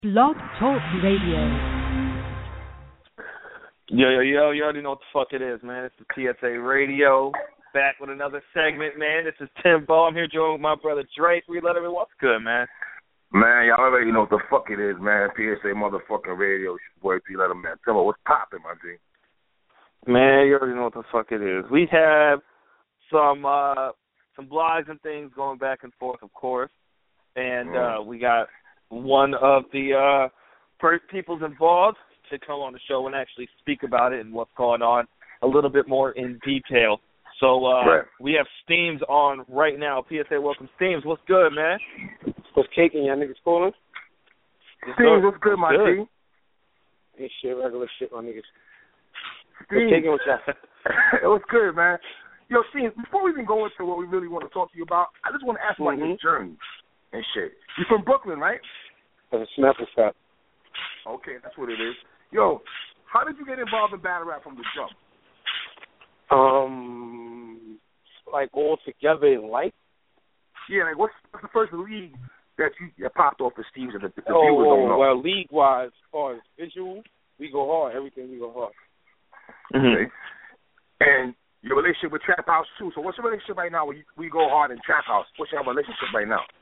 Blog Talk Radio. Yo, you already know what the fuck it is, man. It's the TSA Radio, back with another segment, man. This is Timbo. I'm here joined with my brother Dre. We let everyone. What's good, man? Man, y'all already know what the fuck it is, man. PSA motherfucking Radio. It's your boy P. Letter, man. Timbo, what's poppin', my G? Man, you already know what the fuck it is. We have some blogs and things going back and forth, of course. And we got one of the people's involved to come on the show and actually speak about it and what's going on a little bit more in detail. So We have Steams on right now. PSA, welcome, Steams. What's good, man? What's caking, y'all niggas calling? Steams, what's good, my G? Ain't shit, regular shit, my niggas. Steams. What's caking with y'all? It was good, man. Yo, Steams, before we even go into what we really want to talk to you about, I just want to ask about your journey and shit. You from Brooklyn, right? That's a Snapple shot. Okay, that's what it is. Yo, how did you get involved in battle rap from the jump? Like all together in life? Yeah, like what's the first league that you popped off the Steams and the viewers don't know? Well, league-wise, as far as visual, we go hard. Everything we go hard. Okay. And your relationship with Trap House, too. So what's your relationship right now when we go hard in Trap House? What's your relationship right now?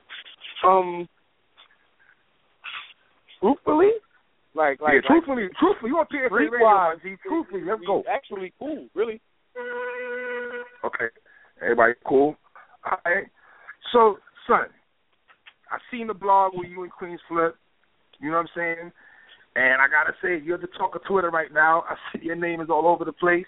Truthfully? Truthfully, you want PSA Radio, truthfully, let's go. Actually cool, really. Okay. Everybody cool? All right. So, son, I seen the blog with you and Queens Flip. You know what I'm saying? And I got to say, you're the talk of Twitter right now. I see your name is all over the place.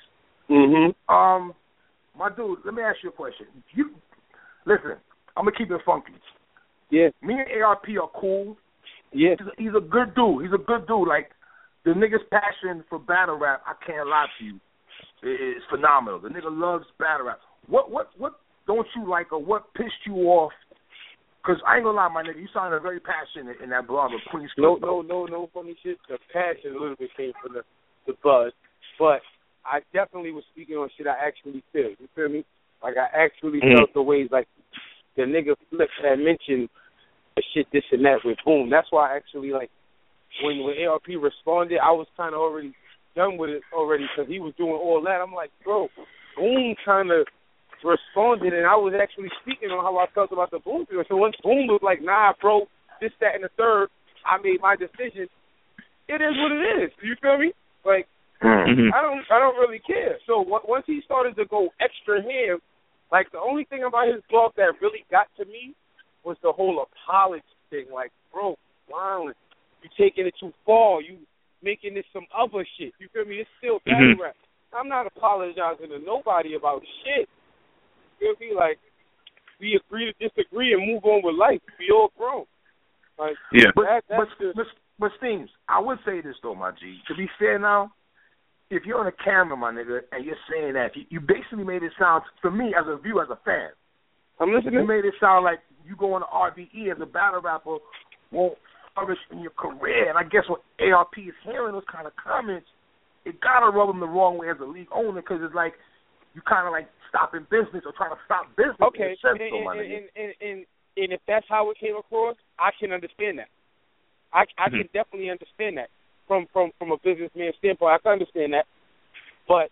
My dude, let me ask you a question. Listen, I'm going to keep it funky. Yeah. Me and ARP are cool. Yeah. He's a good dude. He's a good dude. Like, the nigga's passion for battle rap, I can't lie to you, is phenomenal. The nigga loves battle rap. What don't you like, or what pissed you off? Because I ain't gonna lie, my nigga, you sounded very passionate in that blog of Queens. No funny shit. The passion a little bit came from the buzz. But I definitely was speaking on shit I actually feel. You feel me? Like, I actually felt the ways, like, the nigga Flip had mentioned the shit, this and that with Boom. That's why I actually, like, when ARP responded, I was kind of already done with it already because he was doing all that. I'm like, bro, Boom kind of responded, and I was actually speaking on how I felt about the Boom thing. So once Boom was like, nah, bro, this, that, and the third, I made my decision. It is what it is. You feel me? Like, I don't really care. So once he started to go extra ham, like, the only thing about his blog that really got to me was the whole apology thing. Like, bro, violent. You taking it too far. You making this some other shit. You feel me? It's still battle rap. I'm not apologizing to nobody about shit. You feel me? Like, we agree to disagree and move on with life. We all grown. Like, yeah. But Steams, I would say this though, my G. To be fair now, if you're on a camera, my nigga, and you're saying that, you basically made it sound, for me as a viewer, as a fan, I'm listening. You made it sound like you going to RBE as a battle rapper won't flourish in your career. And I guess when ARP is hearing those kind of comments, it got to rub them the wrong way as a league owner, because it's like you kind of like stopping business or trying to stop business. Okay, and if that's how it came across, I can understand that. I can definitely understand that from a businessman standpoint. I can understand that, but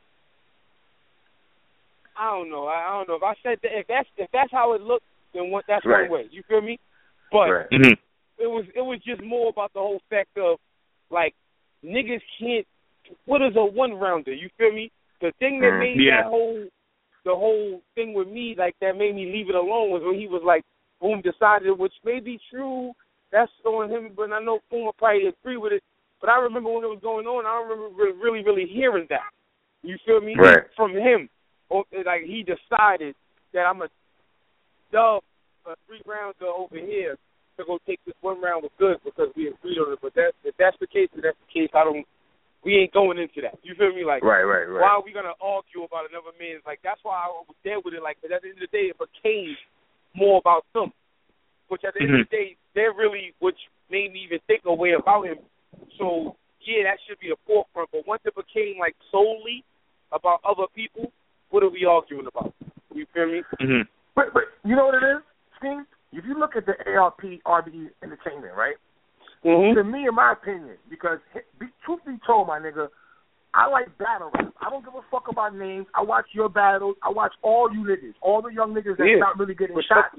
I don't know. If I said that, if that's how it looked, then that's one way. You feel me? But it was just more about the whole fact of, like, niggas can't. What is a one rounder? You feel me? The thing that made the whole thing with me, like, that made me leave it alone was when he was like, Boom decided, which may be true. That's on him, but I know Boom will probably agree with it. But I remember when it was going on, I remember really, really hearing that. You feel me? From him. Like, he decided that I'm a dub a 3-rounder over here to go take this 1 round with good because we agreed on it. But if that's the case, then that's the case. We ain't going into that. You feel me? Like, right. Why are we gonna argue about another man's? Like, that's why I was there with it. Like, because at the end of the day, it became more about them. Which at the end of the day, they're really, which made me even think a way about him. So yeah, that should be the forefront. But once it became like solely about other people, what are we arguing about? You feel me? But you know what it is, Steve? If you look at the ARP, RBE Entertainment, right? To me, in my opinion, because truth be told, my nigga, I like battle rap. I don't give a fuck about names. I watch your battles. I watch all you niggas, all the young niggas that's not really getting shot.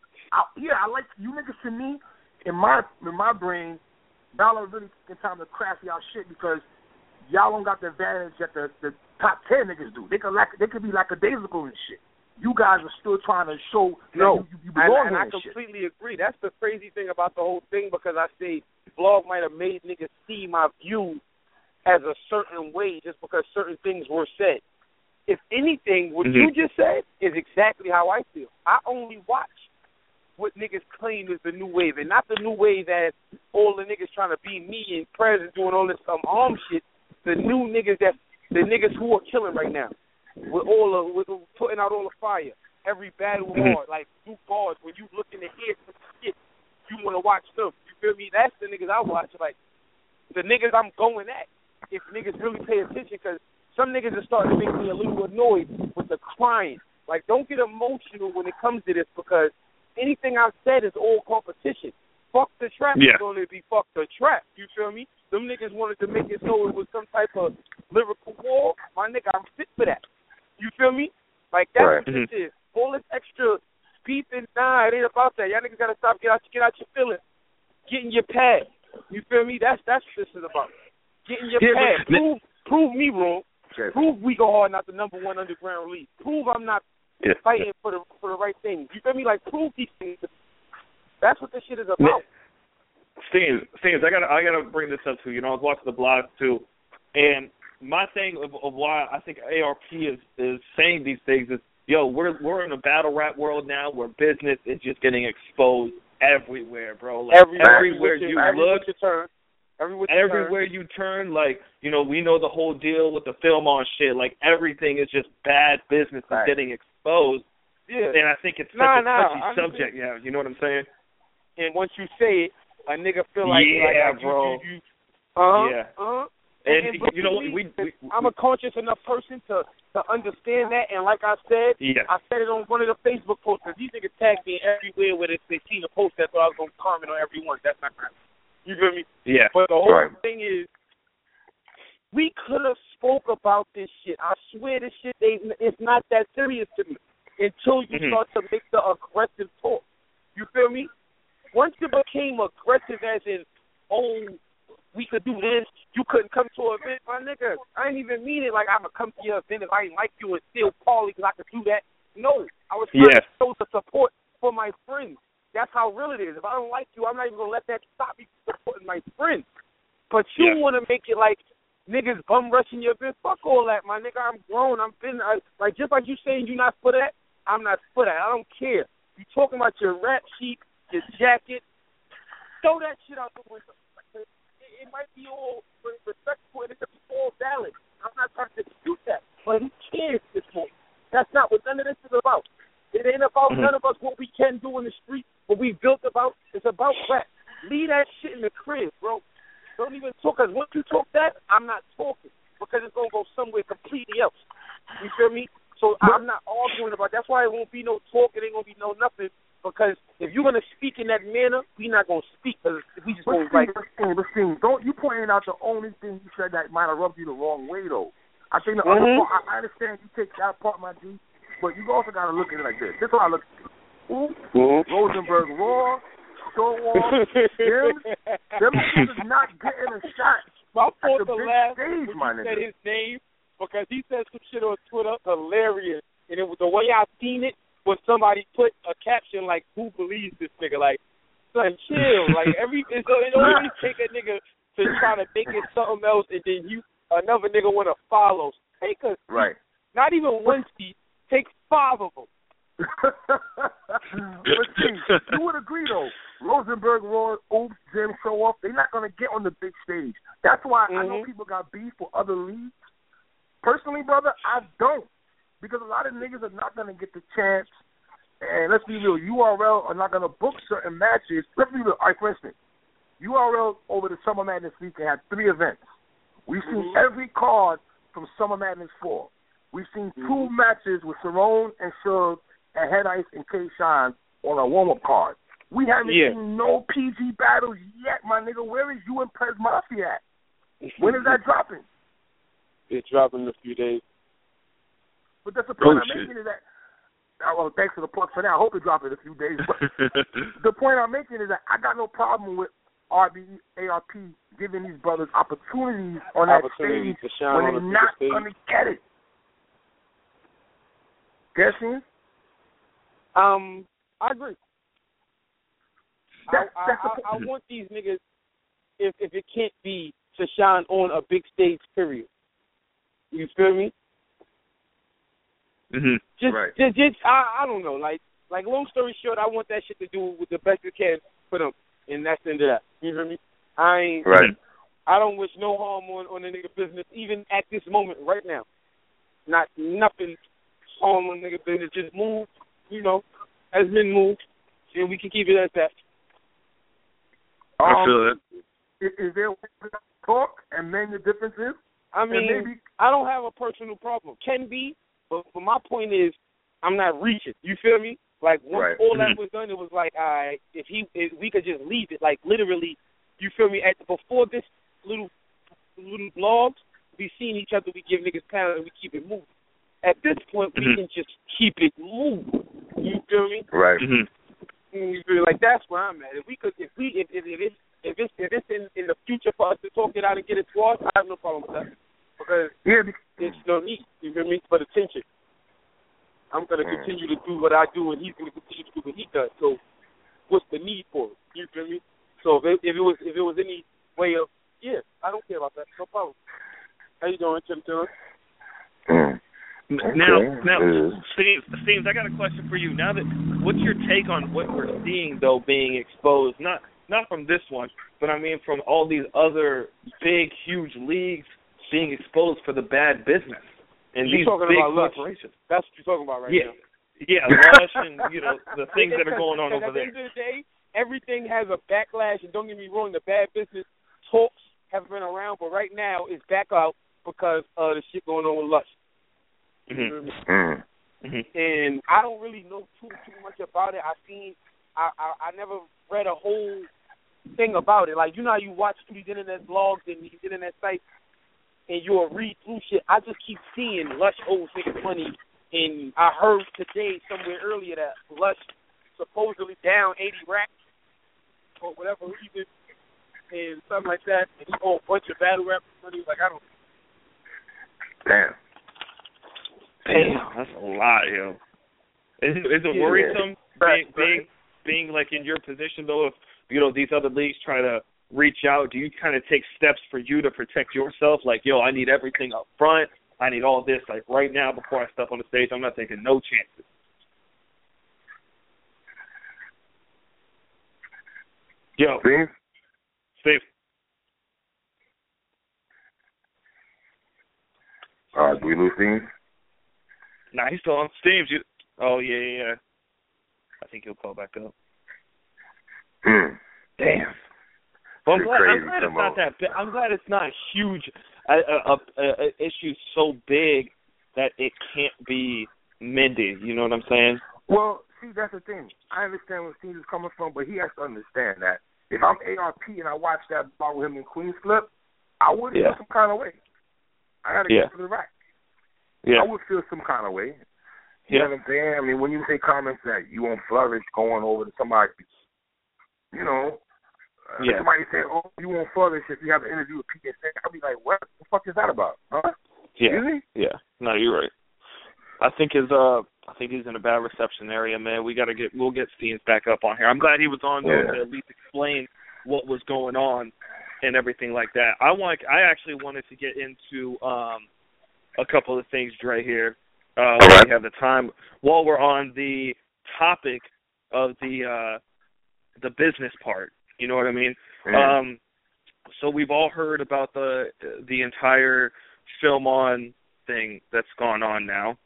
I like you niggas. To me, in my brain, y'all are really taking time to craft y'all shit because y'all don't got the advantage that the top 10 niggas do. They could be lackadaisical and shit. You guys are still trying to show you belong and I completely agree. That's the crazy thing about the whole thing because I say blog might have made niggas see my view as a certain way just because certain things were said. If anything, what you just said is exactly how I feel. I only watch what niggas claim is the new wave, and not the new wave that all the niggas trying to be me and President doing all this arm shit. The new niggas the niggas who are killing right now. With putting out all the fire, every battle hard, like new bars. When you look in the head some shit, you want to watch them. You feel me? That's the niggas I watch. Like the niggas I'm going at. If niggas really pay attention, because some niggas are starting to make me a little annoyed with the crying. Like don't get emotional when it comes to this because anything I've said is all competition. Fuck the trap is going to be fuck the trap. You feel me? Them niggas wanted to make it so it was some type of lyrical war. My nigga, I'm fit for that. You feel me? Like, that's what this is. All this extra beefing, nah, it ain't about that. Y'all niggas got to stop, get out your feelings. Get in your pad. You feel me? That's what this is about. Get in your pad. Prove me wrong. Prove we go hard, not the number one underground league. Prove I'm not fighting for the right thing. You feel me? Like, prove these things. That's what this shit is about. Steens, I gotta bring this up too. You know, I was watching the blog too, and my thing of why I think ARP is saying these things is, yo, we're in a battle rap world now where business is just getting exposed everywhere, bro. Like everywhere you look, everywhere you turn, like, you know, we know the whole deal with the film on shit. Like everything is just bad business is getting exposed. Yeah, and I think it's such a touchy subject. Yeah, you know what I'm saying? And once you say it, a nigga feel like, bro. And you know what? I'm a conscious enough person to understand that, and like I said, I said it on one of the Facebook posts. These niggas tag me everywhere where they see the post that, so I was gonna comment on every one. That's not right. You feel me? Yeah. But the whole thing is, we could have spoke about this shit. I swear this shit, it's not that serious to me until you start to make the aggressive talk. You feel me? Once it became aggressive as in, we could do this, you couldn't come to an event, my nigga, I ain't even mean it like I'm going to come to your event if I ain't like you and still call because I could do that. No, I was trying to show the support for my friends. That's how real it is. If I don't like you, I'm not even going to let that stop me from supporting my friends. But you want to make it like niggas bum rushing your event. Fuck all that, my nigga. I'm grown. Like, just like you saying you're not for that, I'm not for that. I don't care. You talking about your rap sheet, your jacket, throw that shit out the window. It might be all respectful and it could be all valid. I'm not trying to dispute that. But who cares at this point? That's not what none of this is about. It ain't about none of us what we can do in the street, what we built about. It's about rap. Leave that shit in the crib, bro. Don't even talk, because once you talk that, I'm not talking, because it's going to go somewhere completely else. You feel me? So I'm not arguing about that. That's why it won't be no talk. It ain't going to be no nothing. Because if you're going to speak in that manner, we're not going to speak. Because we just going to like... Don't you pointing out the only thing you said that might have rubbed you the wrong way, though. I think the other part, I understand you take that part, my G, but you also got to look at it like this. This is how I look at it. Rosenberg Raw, Show Off, them niggas not getting a shot. My fault at the big last stage, my nigga. Said his name because he said some shit on Twitter, hilarious. And it was the way I seen it was somebody put a caption like, "Who believes this nigga?" Like, son, chill. Like it always take a nigga to try to make it something else, and then another nigga want to follow. Take a seat. Not even one seat. Take 5 of them. But see, you would agree though. Rosenberg, Raw, Oops, Jim, Show Off, they're not going to get on the big stage. That's why I know people got beef for other leagues. Personally, brother, I don't. Because a lot of niggas are not going to get the chance. And let's be real, URL are not going to book certain matches. Let's be real. All right, for instance, URL over the Summer Madness weekend had 3 events. We've seen every card from Summer Madness 4. We've seen 2 matches with Cerrone and Suge and Head Ice and K-Shine on a warm-up card. We haven't seen no PG battles yet, my nigga. Where is you and Prez Mafia at? When is that dropping? It's dropping in a few days. But that's the point I'm making is that, well, thanks for the plug for that. I hope it drops in a few days. But the point I'm making is that I got no problem with ARP giving these brothers opportunities on that stage when they're not going to get it. Guessing? I agree. I want these niggas, if it can't be, to shine on a big stage, period. You feel me? Mm-hmm. Just, right. I don't know. Like, long story short, I want that shit to do with the best it can for them, and that's the end of that. You feel me? I don't wish no harm on the nigga business, even at this moment, right now. Nothing harm on nigga business. Just move, has been moved, and we can keep it at that. I feel it. Is there a way to talk and mend the differences? I mean, I don't have a personal problem. Can be, but my point is, I'm not reaching. You feel me? Like, once all that was done, it was like, all right, if we could just leave it, like, literally, you feel me? Before this little blogs, we seen each other, we give niggas power, and we keep it moving. At this point, we can just keep it moving. You feel me? Right. You feel like that's where I'm at. If it's in the future for us to talk it out and get it to us, I have no problem with that. Because there's no need, you feel me, for the tension. I'm going to continue to do what I do, and he's going to continue to do what he does. So what's the need for it? You feel me? So if it was any way of, I don't care about that. No problem. How you doing, Tim Taylor? Now, Steve, I got a question for you. Now that, what's your take on what we're seeing, though, being exposed? Not from this one, but I mean from all these other big, huge leagues being exposed for the bad business and these big corporations. That's what you're talking about now. Yeah, Lush and the things that are going on over there. At the end of the day, everything has a backlash, and don't get me wrong, the bad business talks have been around, but right now it's back out because of the shit going on with Lush. And I don't really know too much about it. I never read a whole thing about it. Like, you know how you watch through these internet blogs and these internet sites, and you'll read through shit. I just keep seeing Lush owes niggas money, and I heard today somewhere earlier that Lush supposedly down 80 racks for whatever reason, and something like that, and he owed a bunch of battle rap money. Like, I don't. Damn, that's a lot, yo. Is it worrisome being like in your position though? If these other leagues try to reach out, do you kind of take steps for you to protect yourself? Like, I need everything up front. I need all this like right now before I step on the stage. I'm not taking no chances. Yo, Steve. Do we lose Steve? Nah, he's still on. Steve, oh, yeah. I think he'll call back up. Damn. Well, I'm glad it's not that big. I'm glad it's not a huge issue so big that it can't be mended. You know what I'm saying? Well, see, that's the thing. I understand where Steve is coming from, but he has to understand that if I'm ARP and I watch that ball with him in Queens Flip, I would feel some kind of way. I got to get to the rack. Yeah. I would feel some kind of way. You know what I'm saying? I mean, when you say comments that you won't flourish going over to somebody, somebody say, oh, you won't flourish if you have an interview with PK. I'll be like, what the fuck is that about? Huh? Yeah. Really? Yeah. No, you're right. I think he's in a bad reception area, man. We'll get Stevens back up on here. I'm glad he was on there to at least explain what was going on and everything like that. I actually wanted to get into a couple of things right here. We have the time while we're on the topic of the business part. You know what I mean? So we've all heard about the entire Film On thing that's gone on now,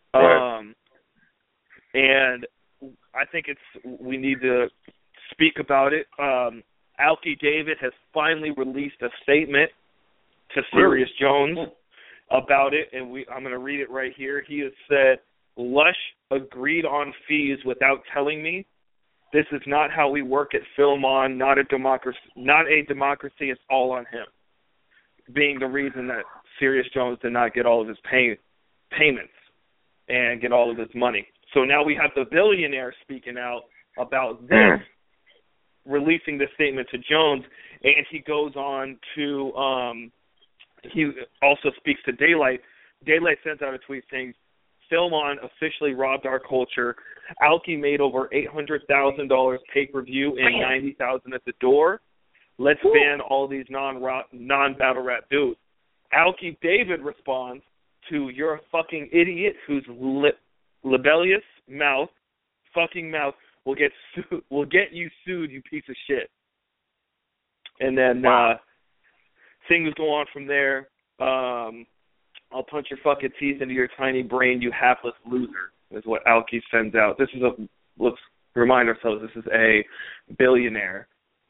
and I think we need to speak about it. Alki David has finally released a statement to Sirius Jones about it, and I'm going to read it right here. He has said, Lush agreed on fees without telling me, This is not how we work at Film On. Not a democracy. It's all on him, being the reason that Serious Jones did not get all of his payments and get all of his money. So now we have the billionaire speaking out about this, releasing this statement to Jones, and he goes on to he also speaks to Daylight. Daylight sends out a tweet saying, Film On officially robbed our culture. Alki made over $800,000 pay-per-view and $90,000 at the door. Let's ban all these non-battle rap dudes. Alki David responds to, you're a fucking idiot whose libellous fucking mouth will get you sued, you piece of shit. And then things go on from there. I'll punch your fucking teeth into your tiny brain, you hapless loser, is what Alki sends out. This is let's remind ourselves, this is a billionaire,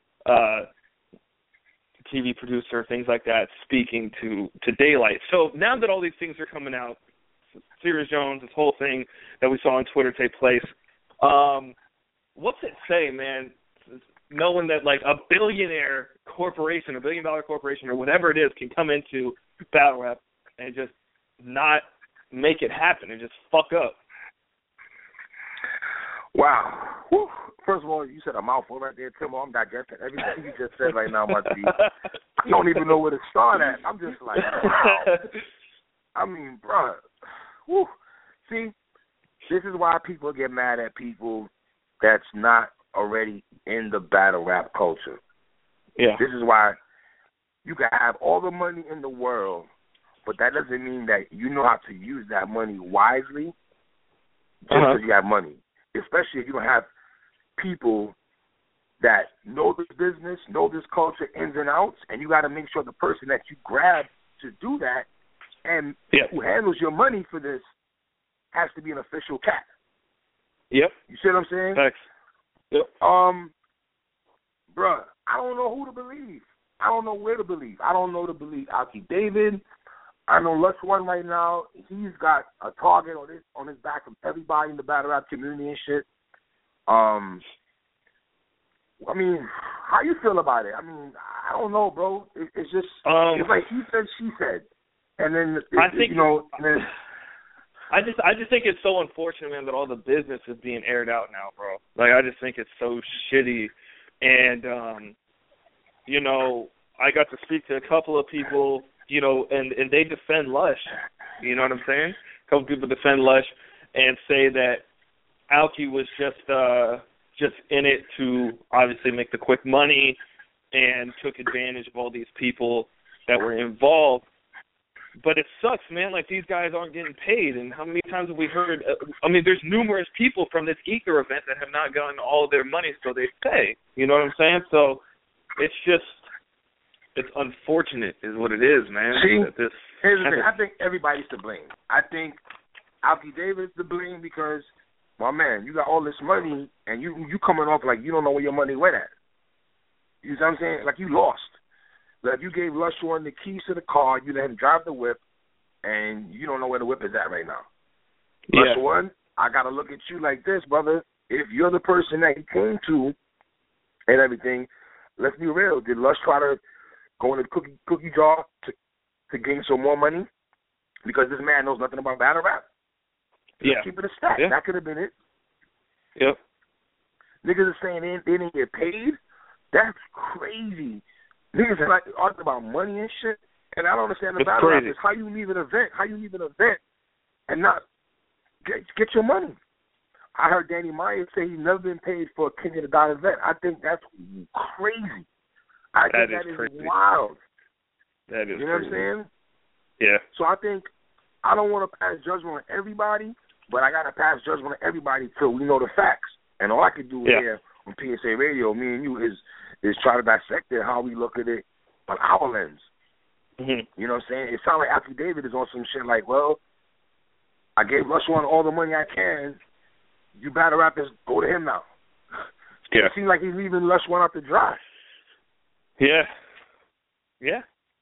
TV producer, things like that, speaking to Daylight. So now that all these things are coming out, Serious Jones, this whole thing that we saw on Twitter take place, what's it say, man? Knowing that like a billionaire corporation, $1 billion corporation, or whatever it is, can come into battle rap and just not make it happen and just fuck up. Wow. Whew. First of all, you said a mouthful right there, Tim. I'm digesting everything you just said right now, must be. I don't even know where to start at. I'm just like, wow. I mean, bro. Whew. See, this is why people get mad at people that's not already in the battle rap culture. Yeah. This is why you can have all the money in the world, but that doesn't mean that you know how to use that money wisely just because you have money. Especially if you don't have people that know this business, know this culture ins and outs, and you got to make sure the person that you grab to do that and who handles your money for this has to be an official cat. Yep. You see what I'm saying? Thanks. Yep. Bruh, I don't know who to believe. I don't know where to believe. I don't know to believe Alki David. I know Lush One right now, he's got a target on his back from everybody in the battle rap community and shit. I mean, how you feel about it? I mean, I don't know, bro. It's just it's like he said, she said, and then I think I just think it's so unfortunate, man, that all the business is being aired out now, bro. Like, I just think it's so shitty, and you know, I got to speak to a couple of people. You know, and they defend Lush. You know what I'm saying? A couple people defend Lush and say that Alki was just in it to obviously make the quick money and took advantage of all these people that were involved. But it sucks, man. Like, these guys aren't getting paid. And how many times have we heard? I mean, there's numerous people from this Ether event that have not gotten all of their money, so they say. You know what I'm saying? So it's just. It's unfortunate is what it is, man. See, here's the thing. I think everybody's to blame. I think Alki David's to blame because, my man, you got all this money and you coming off like you don't know where your money went at. You know what I'm saying? Like you lost. Like you gave Lush One the keys to the car, you let him drive the whip, and you don't know where the whip is at right now. Lush One, I got to look at you like this, brother. If you're the person that he came to and everything, let's be real. Did Lush try to go in the cookie jar to gain some more money because this man knows nothing about battle rap? Keep it a stack. Yeah. That could have been it. Yep. Niggas are saying they didn't get paid. That's crazy. Niggas are like arguing about money and shit, and I don't understand the battle rap is how you leave an event and not get your money. I heard Danny Myers say he's never been paid for a King of the Dot event. I think that's crazy. I think that is crazy. Wild. That is You know crazy. what I'm saying? Yeah. So I think I don't want to pass judgment on everybody, but I got to pass judgment on everybody till we know the facts. And all I can do here on PSA Radio, me and you, is try to dissect it, how we look at it on our lens. Mm-hmm. You know what I'm saying? It sounds like Alki David is on some shit like, well, I gave Lush One all the money I can. You battle rappers, go to him now. Yeah. It seems like he's leaving Lush One out to dry. Yeah. Yeah.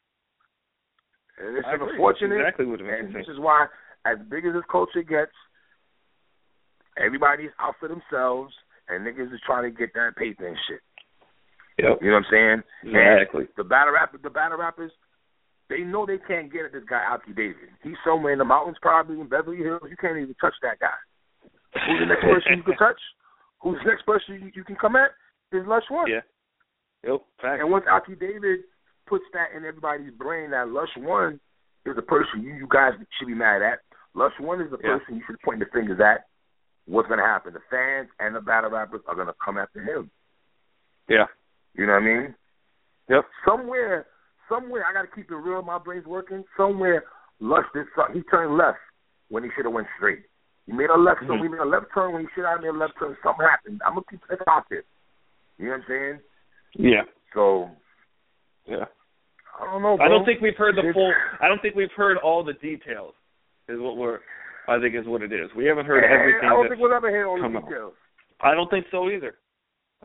And it's unfortunate. That's exactly what it and this is why, as big as this culture gets, everybody's out for themselves. and niggas is trying to get that paper and shit. Yep. You know what I'm saying? Exactly. And the battle rappers, they know they can't get at this guy Alki David. He's somewhere in the mountains, probably in Beverly Hills. You can't even touch that guy. Who's the next person you can touch? Who's the next person you can come at? Is Lush One. Yeah. Yep. Fact. And once Alki David puts that in everybody's brain, that Lush One is the person you guys should be mad at. Lush One is the person you should point the fingers at. What's going to happen? The fans and the battle rappers are going to come after him. Yeah. You know what I mean? Yep. Somewhere, I got to keep it real. My brain's working. Somewhere, Lush did something. He turned left when he should have went straight. He made a left turn. He made a left turn when he should have made a left turn. Something happened. I'm going to keep it out there. You know what I'm saying? Yeah. So, yeah. I don't know, bro. I don't think we've heard I don't think we've heard all the details. I think is what it is. We haven't heard everything. I don't think we'll ever hear all the details. I don't think so either. I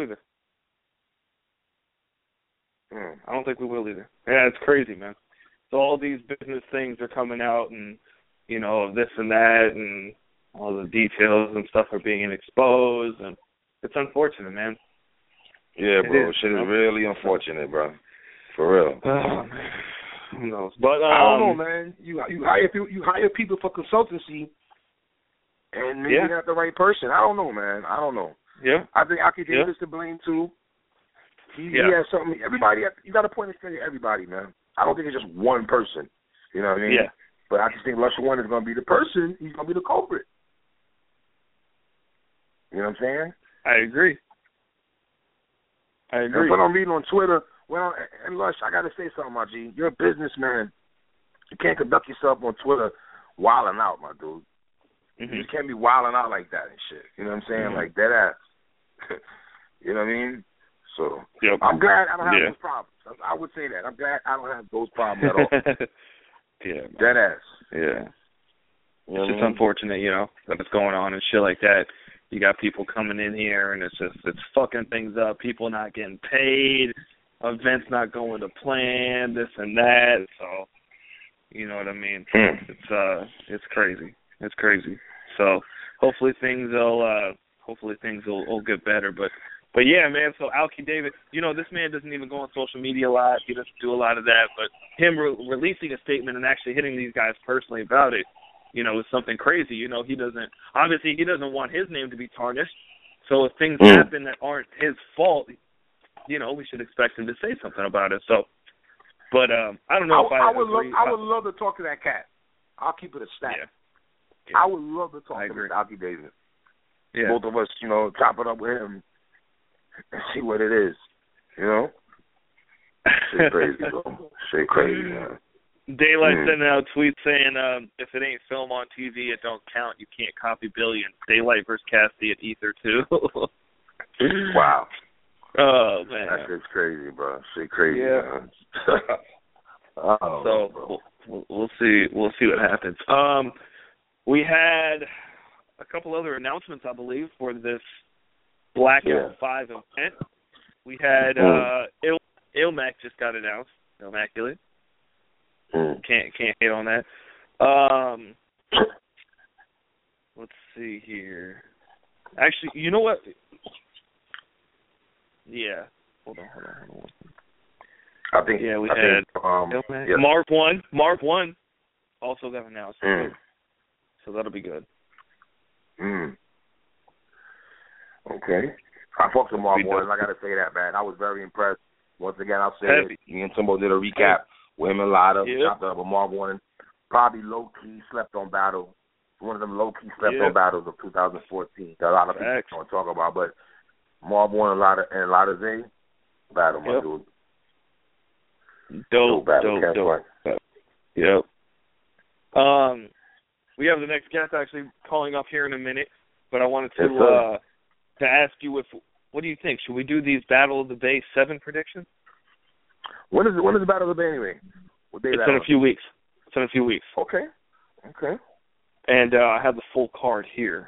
don't think we will either. Yeah, it's crazy, man. So all these business things are coming out, and you know, this and that, and all the details and stuff are being exposed, and it's unfortunate, man. Yeah, bro. Shit is really unfortunate, bro. For real. Who knows? But I don't know, man. You hire people for consultancy, and maybe not the right person. I don't know, man. I don't know. Yeah. I think Alki Davis is to blame too. He has something. Everybody, you got to point a finger at everybody, man. I don't think it's just one person. You know what I mean? Yeah. But I just think Lush One is going to be the person. He's going to be the culprit. You know what I'm saying? I agree. That's what I'm reading on Twitter. Well, and Lush, I got to say something, my G. You're a businessman. You can't conduct yourself on Twitter wilding out, my dude. Mm-hmm. You can't be wilding out like that and shit. You know what I'm saying? Mm-hmm. Like, dead ass. You know what I mean? So, I'm glad I don't have those problems. I would say that. I'm glad I don't have those problems at all. Yeah. Dead ass. Yeah. It's just unfortunate, you know, that it's going on and shit like that. You got people coming in here, and it's fucking things up. People not getting paid. Events not going to plan. This and that. So, you know what I mean? It's crazy. It's crazy. So hopefully things will get better. But yeah, man. So Alki David, you know, this man doesn't even go on social media a lot. He doesn't do a lot of that. But him releasing a statement and actually hitting these guys personally about it, you know, is something crazy. You know, he doesn't want his name to be tarnished. So if things happen that aren't his fault, you know, we should expect him to say something about it. So, but I don't know I would love to talk to that cat. I'll keep it a stack. Yeah. I would love to talk to Alki David. Yeah. Both of us, you know, chop it up with him and see what it is. You know? Shit crazy, bro. Shit crazy, man. Daylight sending out tweets saying, if it ain't film on TV, it don't count. You can't copy Billions. Daylight versus Cassidy at Ether 2. Wow. Oh, man. That shit's crazy, bro. Shit crazy, man. So we'll see what happens. We had a couple other announcements, I believe, for this Blackout 5 event. We had Ilmac just got announced. Immaculate. Can't hate on that. Let's see here. Actually, you know what? Yeah. Hold on. I think we had Marv 1. Marv 1 also got announced. So that'll be good. Okay. I fucked with Marv 1, and I got to say that, man. I was very impressed. Once again, I'll say it. Me and Timbo did a recap. Him and Lada chopped up a Marv 1. Probably low-key slept-on battle. One of them low-key slept-on battles of 2014 that a lot of people don't talk about. But Marv 1 and Lada Zay battle, my dude. Dope. Yep. We have the next guest actually calling up here in a minute, but I wanted to ask you what do you think? Should we do these Battle of the Bay 7 predictions? When is the Battle of the Bay anyway? It's in a few weeks. Okay. And I have the full card here.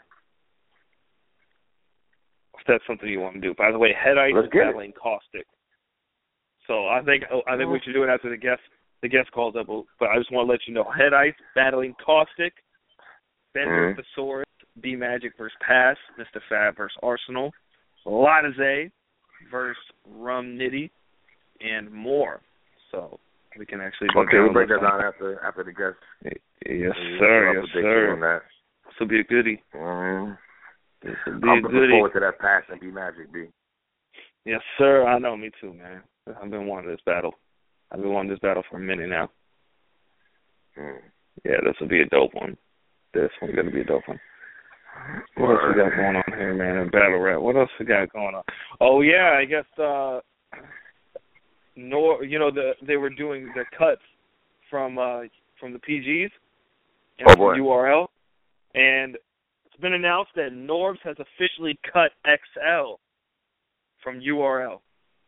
If that's something you want to do. By the way, Head Ice is battling Caustic. So I think we should do it after the guest calls up. But I just want to let you know, Head Ice battling Caustic, Bender Thesaurus B Magic versus Pass, Mr. Fab versus Arsenal, Latize versus Rum Nitty, and more. So we can actually we'll break that down after the guest. Yes, sir. Yes, sir. On that. This will be a goodie. This will be I'm a looking goodie. forward to that Pass and B Magic, B. Yes, sir. I know, me too, man. I've been wanting this battle. I've been wanting this battle for a minute now. Yeah, this will be a dope one. This one's going to be a dope one. What else we got going on here, man, in battle rap? What else we got going on? Oh, yeah, I guess, they were doing the cuts from the PGs and from URL, and it's been announced that Norbs has officially cut XL from URL.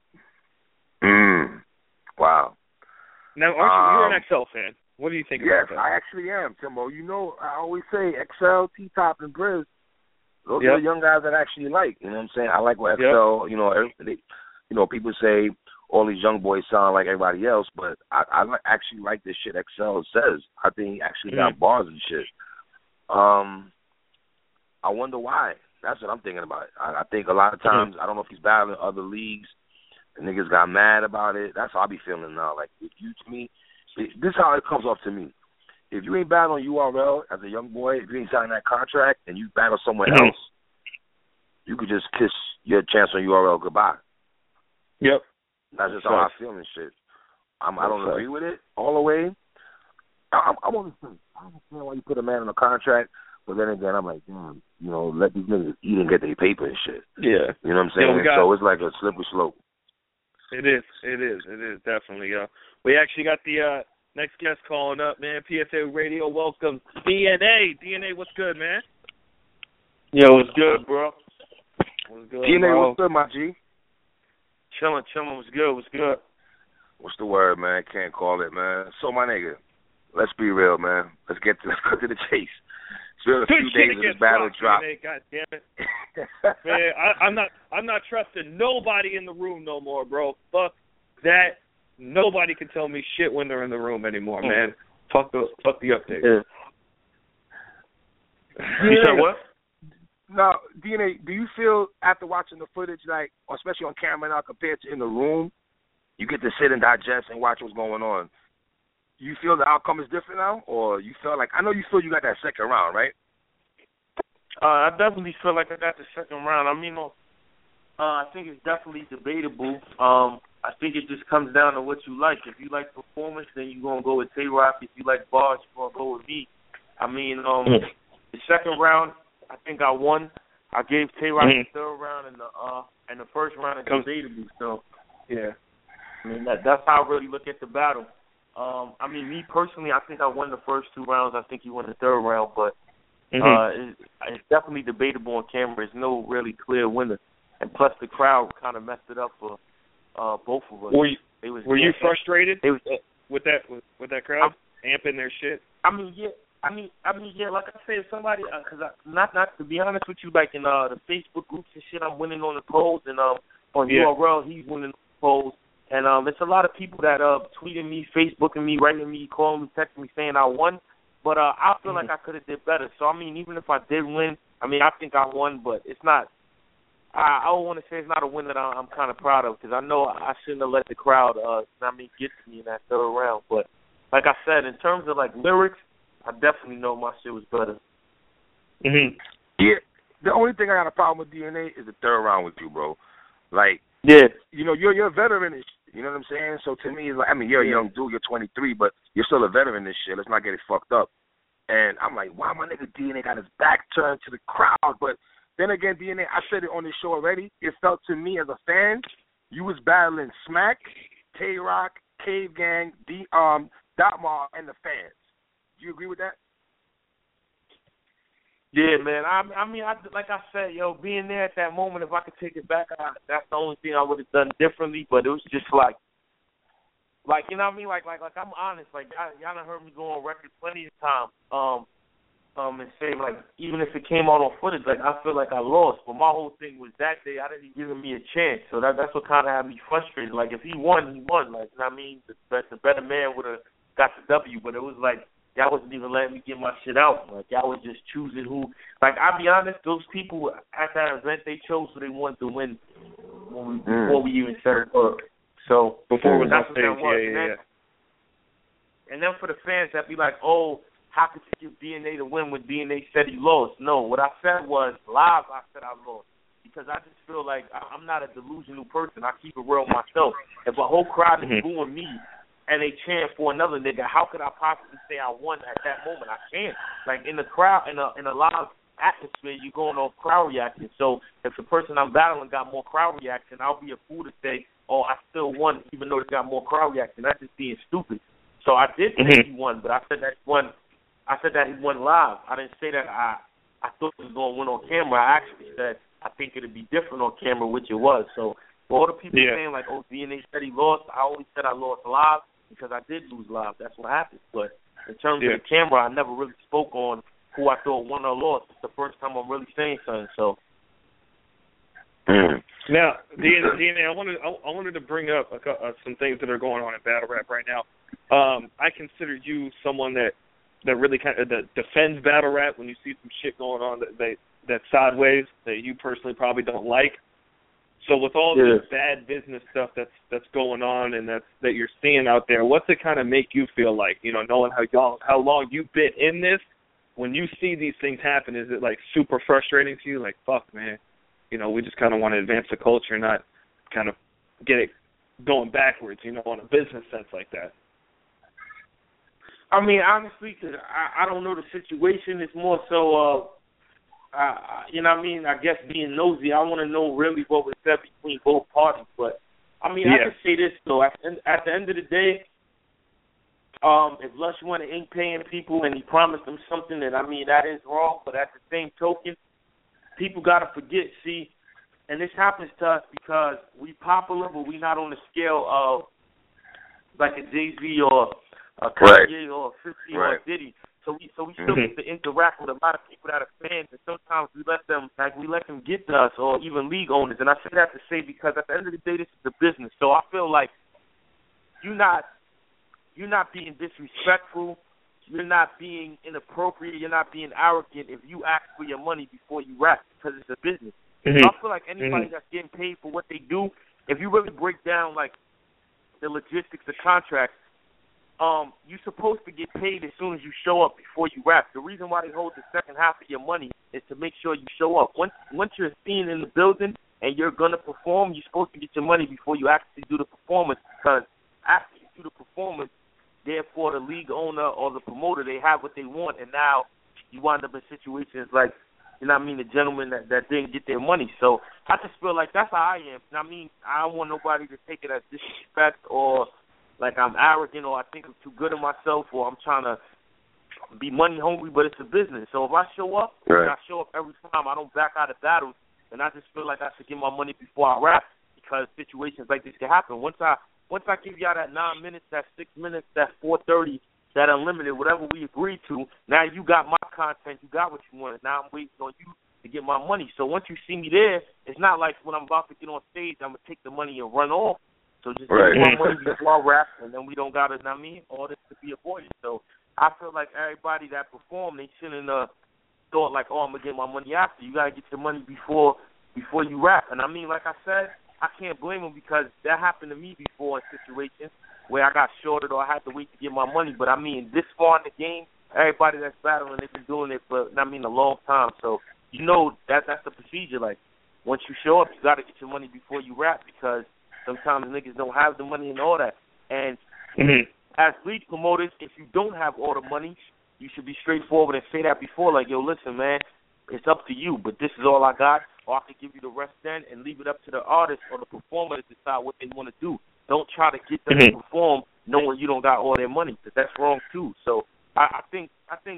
Wow. Now, you're an XL fan. What do you think about that? Yes, I actually am, Timbo. You know, I always say XL, T-Top, and Briz, those are the young guys that I actually like. You know what I'm saying? I like what XL, people say all these young boys sound like everybody else, but I actually like this shit XL says. I think he actually got bars and shit. I wonder why. That's what I'm thinking about. I think a lot of times, I don't know if he's battling other leagues, the niggas got mad about it. That's how I be feeling now. Like, if you, to me, this is how it comes off to me. If you ain't battling URL as a young boy, if you ain't signing that contract and you battle somewhere else, you could just kiss your chance on URL goodbye. Yep. That's just how I feel and shit. I don't agree with it all the way. I understand why you put a man on a contract, but then again, I'm like, damn, let these niggas eat and get their paper and shit. Yeah. You know what I'm saying? So it's like a slippery slope. It is, definitely. We actually got the next guest calling up, man. PFA Radio, welcome. DNA, what's good, man? Yo, what's good, bro? What's good, DNA, bro? what's good, my G? Chillin', what's good? What's the word, man? Can't call it, man. So, my nigga, let's be real, man. Let's go to the chase. It's been a few days of this battle drop. God damn it. Man, I'm not trusting nobody in the room no more, bro. Fuck that. Nobody can tell me shit when they're in the room anymore, man. Fuck the update. Yeah. You said what? Now, DNA, do you feel after watching the footage, like, especially on camera now compared to in the room, you get to sit and digest and watch what's going on? You feel the outcome is different now? Or you feel like, I know you feel you got that second round, right? I definitely feel like I got the second round. I mean, I think it's definitely debatable. I think it just comes down to what you like. If you like performance, then you're going to go with Tay-Rock. If you like bars, you're going to go with me. I mean, the second round, I think I won. I gave Tay-Rock the third round, and the first round is debatable. So, yeah. I mean, that's how I really look at the battle. I mean, me personally, I think I won the first two rounds. I think he won the third round, but it's definitely debatable on camera. There's no really clear winner. And plus, the crowd kind of messed it up for both of us. Were you frustrated with that crowd amping their shit? I mean, yeah. Like I said, somebody, because not to be honest with you, like in the Facebook groups and shit, I'm winning on the polls, and on URL, he's winning on the polls. And it's a lot of people that tweeting me, Facebooking me, writing me, calling me, texting me, saying I won. But I feel like I could have did better. So, I mean, even if I did win, I mean, I think I won, but it's not. I don't want to say it's not a win that I'm kind of proud of, because I know I shouldn't have let the crowd, get to me in that third round. But like I said, in terms of like lyrics, I definitely know my shit was better. Yeah, the only thing I got a problem with DNA is the third round with you, bro. Like, you're a veteran in shit, you know what I'm saying? So to me, it's like, I mean, you're a young dude, you're 23, but you're still a veteran in this shit. Let's not get it fucked up. And I'm like, wow, my nigga DNA got his back turned to the crowd. But then again, DNA, I said it on this show already, it felt to me as a fan, you was battling Smack, Tay-Rock, Cave Gang, Dotmar, and the fans. Do you agree with that? Yeah, man. I mean, like I said, being there at that moment, if I could take it back, that's the only thing I would have done differently. But it was just like you know what I mean? Like I'm honest. Like y'all done heard me go on record plenty of times. And say like even if it came out on footage, like I feel like I lost. But my whole thing was that day I didn't give me a chance. So that's what kind of had me frustrated. Like if he won, he won. Like you know what I mean? The better man would have got the W. But it was like y'all wasn't even letting me get my shit out. Like, y'all was just choosing who. Like, I'll be honest, those people at that event, they chose who they wanted to win before we even started up. So before it was that's on what that stage, was. And then for the fans that be like, oh, how could you give DNA to win when DNA said he lost? No, what I said was, live I said I lost. Because I just feel like I'm not a delusional person. I keep it real myself. If a whole crowd is booing me and they chant for another nigga, how could I possibly say I won at that moment? I can't. Like, in the crowd, in a live atmosphere, you're going off crowd reaction. So if the person I'm battling got more crowd reaction, I'll be a fool to say, oh, I still won even though it got more crowd reaction. That's just being stupid. So I did say he won, but I said that he won. I said that he won live. I didn't say that I thought he was going to win on camera. I actually said I think it'd be different on camera, which it was. So for all the people saying like, oh, DNA said he lost, I always said I lost live because I did lose live. That's what happened. But in terms of the camera, I never really spoke on who I thought won or lost. It's the first time I'm really saying something. So. Now, DNA, I wanted to bring up some things that are going on in battle rap right now. I consider you someone that really kind of that defends battle rap when you see some shit going on that's sideways that you personally probably don't like. So with all this bad business stuff that's going on and that you're seeing out there, what's it kind of make you feel like? You know, knowing how long you've been in this, when you see these things happen, is it like super frustrating to you? Like, fuck, man. You know, we just kind of want to advance the culture, not kind of get it going backwards, you know, on a business sense like that. I mean, honestly, because I don't know the situation. It's more so, you know what I mean, I guess being nosy, I want to know really what was said between both parties. But, I mean, I can say this, though. At the end of the day, if Lush Wanna ain't paying people and he promised them something, then, I mean, that is wrong. But at the same token, people got to forget, see, and this happens to us because we popular, but we not on the scale of like a Jay-Z or a Kanye or 50 or a Diddy. So we still get to interact with a lot of people that are fans, and sometimes we let them get to us, or even league owners. And I say that to say because at the end of the day, this is a business. So I feel like you're not being disrespectful. You're not being inappropriate. You're not being arrogant if you ask for your money before you rap, because it's a business. I feel like anybody that's getting paid for what they do, if you really break down like the logistics of contracts, you're supposed to get paid as soon as you show up before you rap. The reason why they hold the second half of your money is to make sure you show up. Once you're seen in the building and you're gonna perform, you're supposed to get your money before you actually do the performance, because after you do the performance, therefore the league owner or the promoter, they have what they want, and now you wind up in situations like, you know what I mean, the gentleman that didn't get their money. So I just feel like that's how I am. You know what I mean, I don't want nobody to take it as disrespect or like I'm arrogant or I think I'm too good of myself or I'm trying to be money hungry, but it's a business. So if I show up, and I show up every time, I don't back out of battles, and I just feel like I should get my money before I rap, because situations like this can happen. Once I give y'all that 9 minutes, that 6 minutes, that 4:30, that unlimited, whatever we agreed to, now you got my content, you got what you wanted. Now I'm waiting on you to get my money. So once you see me there, it's not like when I'm about to get on stage, I'm going to take the money and run off. So just get my money before I rap, and then we don't got it, I mean, all this to be avoided. So I feel like everybody that performed, they shouldn't thought like, oh, I'm going to get my money after. You got to get your money before you rap. And I mean, like I said, I can't blame them, because that happened to me before in situations where I got shorted or I had to wait to get my money. But I mean, this far in the game, everybody that's battling, they've been doing it for, I mean, a long time. So you know that's the procedure. Like, once you show up, you got to get your money before you rap, because sometimes niggas don't have the money and all that. And as league promoters, if you don't have all the money, you should be straightforward and say that before, like, yo, listen, man, it's up to you, but this is all I got, or I could give you the rest then, and leave it up to the artist or the performer to decide what they want to do. Don't try to get them to perform knowing you don't got all their money, because that's wrong too. So I think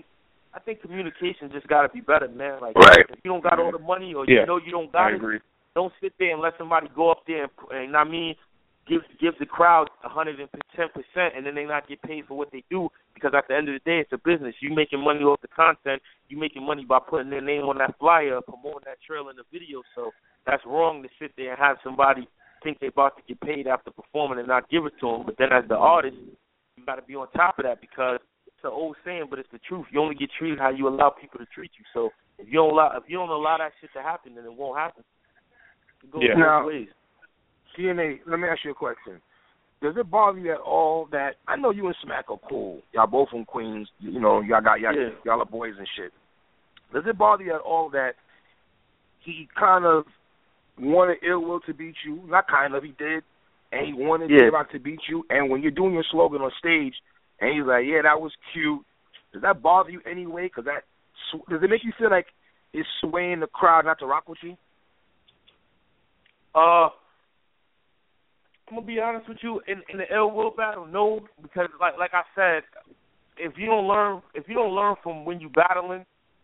communication just got to be better, man. Like, if you don't got all the money, or you know you don't got it, don't sit there and let somebody go up there and I mean, give the crowd 110%, and then they not get paid for what they do, because at the end of the day, it's a business. You making money off the content. You making money by putting their name on that flyer, promoting that trail in the video. So that's wrong to sit there and have somebody think they're about to get paid after performing and not give it to them. But then as the artist, you got to be on top of that, because an old saying, but it's the truth. You only get treated how you allow people to treat you. So if you don't allow that shit to happen, then it won't happen. It goes both ways. DNA, let me ask you a question. Does it bother you at all that I know you and Smack are cool? Y'all both from Queens. You know, y'all are boys and shit. Does it bother you at all that he kind of wanted Ill Will to beat you? Not kind of, he did. And he wanted J-Rock to beat you. And when you're doing your slogan on stage, and he's like, yeah, that was cute. Does that bother you anyway? Does it make you feel like it's swaying the crowd not to rock with you? I'm gonna be honest with you. In the Ill Will battle, no, because like I said, if you don't learn from when you battling,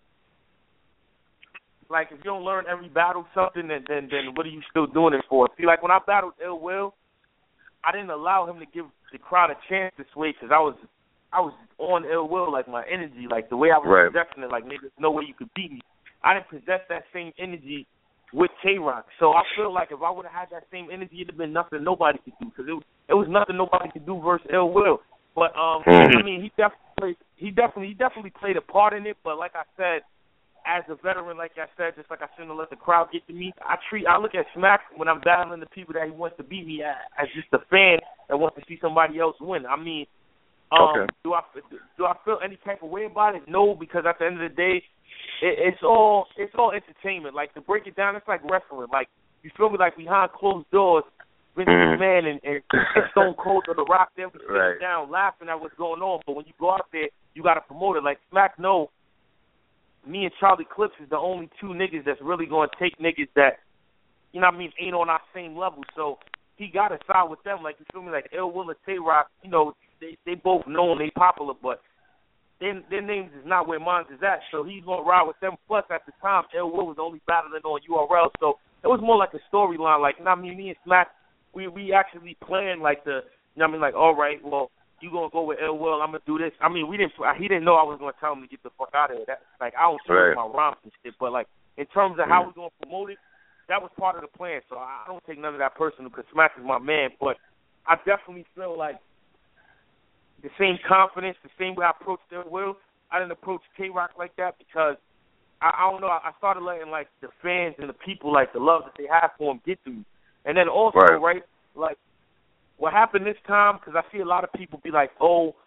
like if you don't learn every battle something, then what are you still doing it for? See, like when I battled Ill Will, I didn't allow him to give the crowd a chance to sway because I was on Ill Will, like my energy, like the way I was possessing it, like niggas, no way you could beat me. I didn't possess that same energy with Tay-Rock. So I feel like if I would have had that same energy, it'd have been nothing nobody could do because it was nothing nobody could do versus Ill Will. But I mean, he definitely played a part in it. But like I said, as a veteran, like I said, just like I shouldn't have let the crowd get to me. I look at Smack when I'm battling the people that he wants to beat me as just a fan that wants to see somebody else win. I mean, do I feel any type of way about it? No, because at the end of the day, it's all entertainment. Like to break it down, it's like wrestling. Like you feel me? Like behind closed doors, Vince McMahon and Stone Cold or The Rock, they'll be sitting down laughing at what's going on. But when you go out there, you got to promote it. Like Smack, no. Me and Charlie Clips is the only two niggas that's really going to take niggas that, you know what I mean, ain't on our same level. So he got to side with them. Like, you feel me? Like Ill Will and Tay-Rock, you know, they both known, they popular, but their names is not where mine is at. So he's going to ride with them. Plus, at the time, Ill Will was only battling on URL. So it was more like a storyline. Like, you know what I mean? Me and Smack, we actually planned like you know what I mean? Like, all right, well, you gonna go with Ill Will, I'm gonna do this. I mean, he didn't know I was gonna tell him to get the fuck out of here. Like, I don't swear my rhymes and shit, but like in terms of how we're gonna promote it, that was part of the plan. So I don't take none of that personal because Smack is my man. But I definitely feel like the same confidence, the same way I approached Ill Will, I didn't approach Tay-Rock like that because I don't know. I started letting like the fans and the people, like the love that they have for him, get to me. And then also, right like. What happened this time, because I see a lot of people be like,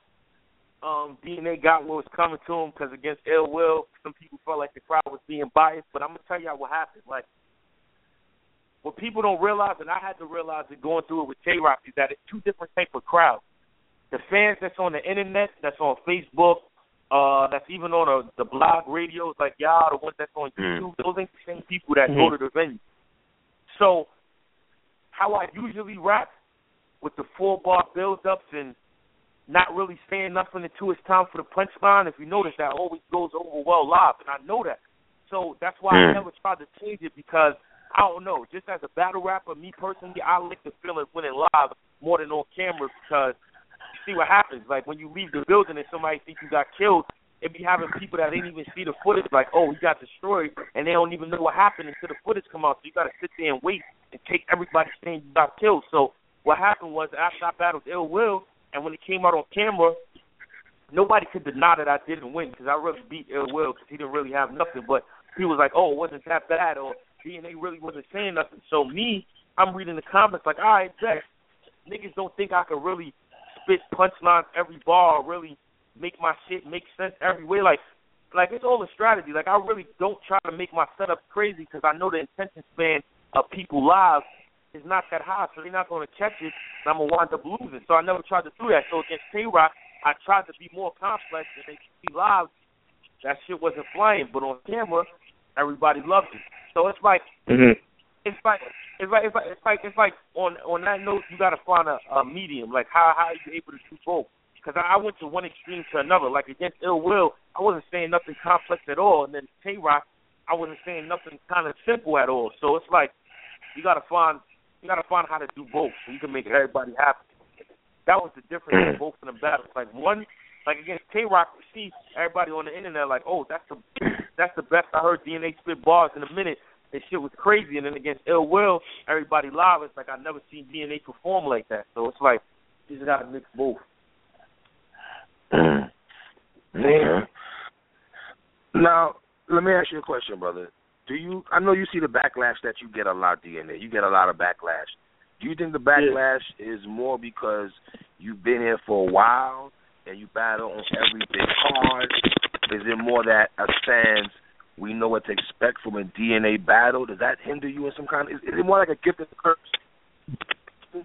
DNA got what was coming to him because against Ill Will, some people felt like the crowd was being biased. But I'm going to tell y'all what happened. Like, what people don't realize, and I had to realize it going through it with Tay-Rock, is that it's two different type of crowds. The fans that's on the internet, that's on Facebook, that's even on the blog radios like y'all, the ones that's on YouTube, those ain't the same people that go to the venue. So how I usually rap, with the 4-bar build-ups and not really saying nothing until it's time for the punchline. If you notice, that always goes over well live, and I know that. So that's why I never tried to change it because, I don't know, just as a battle rapper, me personally, I like the feeling winning live more than on camera because you see what happens. Like when you leave the building and somebody thinks you got killed, it be having people that didn't even see the footage like, oh, he got destroyed, and they don't even know what happened until the footage come out. So you got to sit there and wait and take everybody saying you got killed. So what happened was after I battled Ill Will, and when it came out on camera, nobody could deny that I didn't win because I really beat Ill Will because he didn't really have nothing. But he was like, oh, it wasn't that bad, or DNA really wasn't saying nothing. So me, I'm reading the comments like, all right, Jack, niggas don't think I can really spit punchlines every bar or really make my shit make sense every way. Like it's all a strategy. Like I really don't try to make my setup crazy because I know the attention span of people live is not that high, so they're not going to catch it, and I'm going to wind up losing. So I never tried to do that. So against Tay-Rock, I tried to be more complex, and they see live, that shit wasn't flying. But on camera, everybody loved it. So it's like, it's like on that note, you got to find a medium. Like how are you able to do both? Because I went to one extreme to another. Like against Ill Will, I wasn't saying nothing complex at all, and then Tay-Rock, I wasn't saying nothing kind of simple at all. So it's like you got to find how to do both so you can make everybody happy. That was the difference in both of them battles. Like one, like against Tay-Rock, you see everybody on the internet like, oh, that's the best I heard DNA spit bars in a minute. That shit was crazy. And then against Ill Will, everybody live, it's like I never seen DNA perform like that. So it's like you just got to mix both. Now, let me ask you a question, brother. I know you see the backlash that you get a lot, DNA. You get a lot of backlash. Do you think the backlash is more because you've been here for a while and you battle on every big card? Is it more that as fans we know what to expect from a DNA battle? Does that hinder you in some kind of? Is it more like a gift and a curse?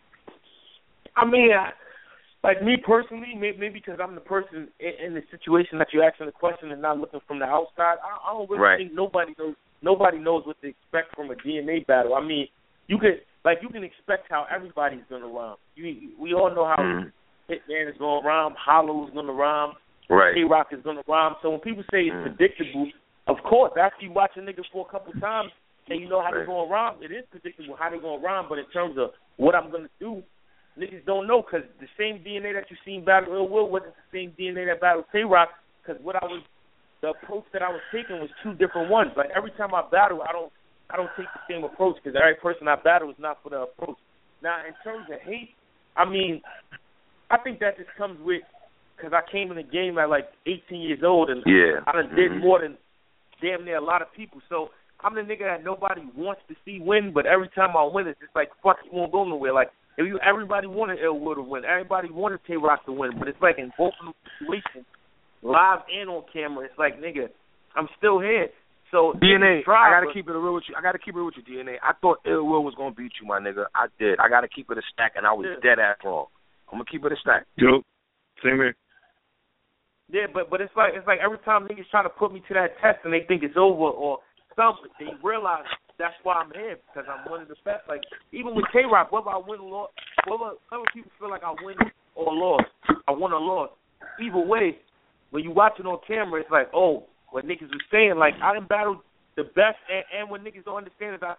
I mean, like me personally, maybe because I'm the person in the situation that you're asking the question and not looking from the outside. I don't really think nobody knows what to expect from a DNA battle. I mean, you can expect how everybody's gonna rhyme. We all know how Hitman is gonna rhyme, Hollow is gonna rhyme, K-Rock is gonna rhyme. So when people say it's predictable, of course, after you watch a nigga for a couple times and you know how they're gonna rhyme, it is predictable how they're gonna rhyme. But in terms of what I'm gonna do, niggas don't know, because the same DNA that you seen battle Ill Will wasn't the same DNA that battled K-Rock, because the approach that I was taking was two different ones. Like every time I battle, I don't take the same approach, because every person I battle is not for the approach. Now, in terms of hate, I mean, I think that just comes with, because I came in the game at like 18 years old, and I done did more than damn near a lot of people. So I'm the nigga that nobody wants to see win, but every time I win, it's just like, fuck, you won't go nowhere. Like, everybody wanted Ill Will to win. Everybody wanted K-Rock to win. But it's like in both of those situations, live and on camera, it's like, nigga, I'm still here. So DNA, I gotta keep it real with you. DNA. I thought Ill Will was gonna beat you, my nigga. I did. I gotta keep it a stack, and I was dead ass wrong. I'm gonna keep it a stack. Yep. Same here. Yeah, but it's like every time niggas try to put me to that test and they think it's over or something, they realize that's why I'm here, because I'm one of the best. Like, even with K-Rock, whether I win or lost, whether people feel like I win or lost, I won or lost, either way, when you watch it on camera, it's like, oh, what niggas was saying, like, I done battled the best, and what niggas don't understand is I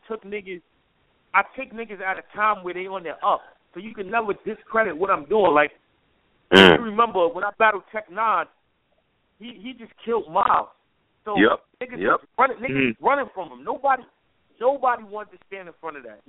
take niggas at a time where they on their up, so you can never discredit what I'm doing. Like, you remember, when I battled Tech-9, he just killed Miles. So niggas running from him. Nobody wanted to stand in front of that.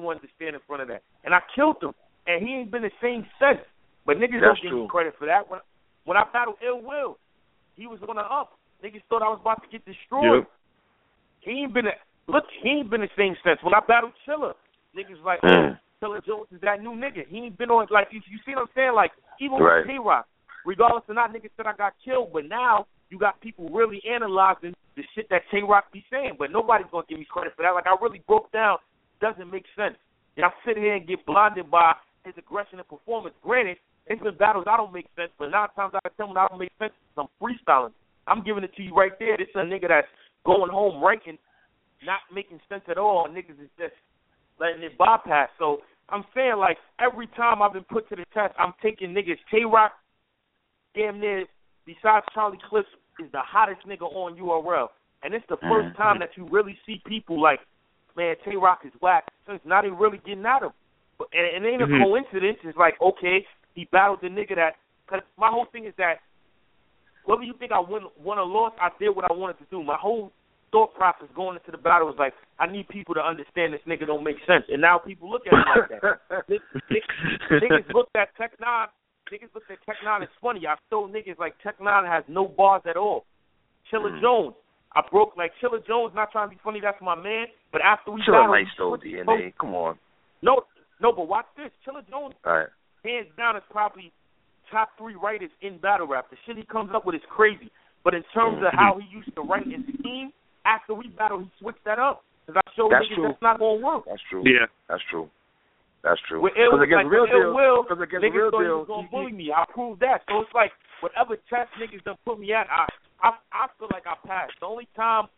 And I killed him. And he ain't been the same since. But niggas don't give me credit for that. When I battled Ill Will, he was on the up. Niggas thought I was about to get destroyed. He ain't been the same since. When I battled Chilla, niggas like, Chilla Jones is that new nigga. He ain't been on, like, you see what I'm saying? Like, even with K-Rock, regardless of not, niggas said I got killed, but now you got people really analyzing the shit that K-Rock be saying, but nobody's going to give me credit for that. Like, I really broke down. Doesn't make sense. And I sit here and get blinded by his aggression and performance. Granted, it's been battles I don't make sense, but 9 times out of 10 when I don't make sense, I'm freestyling. I'm giving it to you right there. This is a nigga that's going home ranking, not making sense at all. Niggas is just letting it bypass. So I'm saying, like, every time I've been put to the test, I'm taking niggas. K-Rock, damn near, besides Charlie Clips, is the hottest nigga on URL. And it's the first time that you really see people like, man, K-Rock is whack. Since now they really getting at him. And it ain't a coincidence. It's like, okay, he battled the nigga that, because my whole thing is that, whether you think I won or lost, I did what I wanted to do. My whole thought process going into the battle was like, I need people to understand this nigga don't make sense. And now people look at him like that. Niggas looked at Tech-9. It's funny. I told niggas like Tech-9 has no bars at all. Chilla Jones. I broke, like, Chilla Jones, not trying to be funny, that's my man. But after we battled, nice though, DNA. Come on. No, but watch this. Chilla Jones, hands down, is probably top 3 writers in battle rap. The shit he comes up with is crazy. But in terms of how he used to write and scheme, after we battled, he switched that up. Because I showed niggas that's not going to work. That's true. Yeah. That's true. Because against Real Deal, niggas thought he was going to bully me. I proved that. So it's like, whatever test niggas done put me at, I feel like I passed. The only time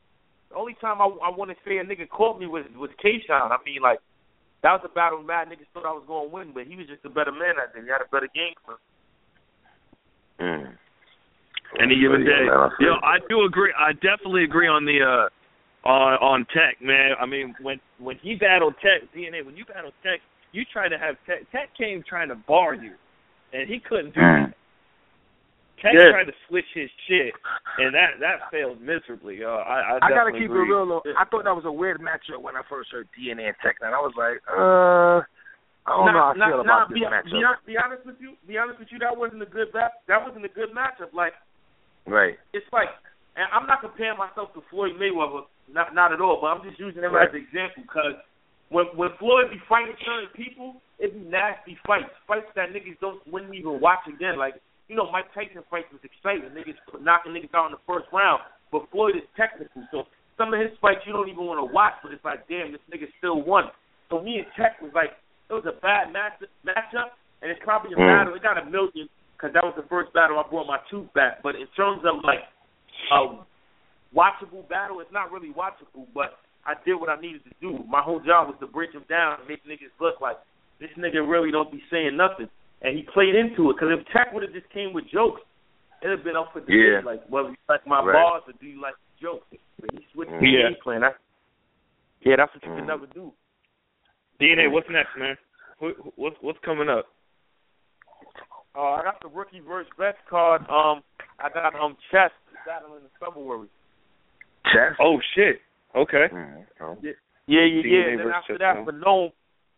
I want to say a nigga caught me was K-Shine. I mean, like, that was a battle mad niggas thought I was going to win, but he was just a better man that day. He had a better game plan. Any given day. Yo, I do agree. I definitely agree on the on Tech, man. I mean, when he battled Tech, DNA, when you battled Tech, you tried to have Tech came trying to bar you, and he couldn't do that. Tech tried to switch his shit, and that failed miserably. I gotta keep it real though. I thought that was a weird matchup when I first heard DNA and Tech, and I was like, I don't know how I feel about this matchup. Be honest with you, that wasn't a good matchup. Like, right. It's like and I'm not comparing myself to Floyd Mayweather, not at all, but I'm just using him as an example because when Floyd be fighting certain people, it be nasty fights that niggas wouldn't even watch again. Like, you know, Mike Tyson fights was exciting, niggas knocking niggas out in the first round, but Floyd is technical, so some of his fights you don't even want to watch, but it's like, damn, this nigga still won. So me and Tech was like, it was a bad matchup, and it's probably a battle. It got a million because that was the first battle I brought my tooth back. But in terms of like a watchable battle, it's not really watchable, but I did what I needed to do. My whole job was to break him down and make niggas look like this nigga really don't be saying nothing. And he played into it because if Tech would have just came with jokes, it would have been up for debate. Like, well, you like my bars or do you like jokes? But he switched the game plan. That's what you can never do. DNA, what's next, man? What's coming up? I got the rookie versus best card. I got Chess battling in February. Chess? Oh shit. Okay. Yeah. Then after that, for Nome,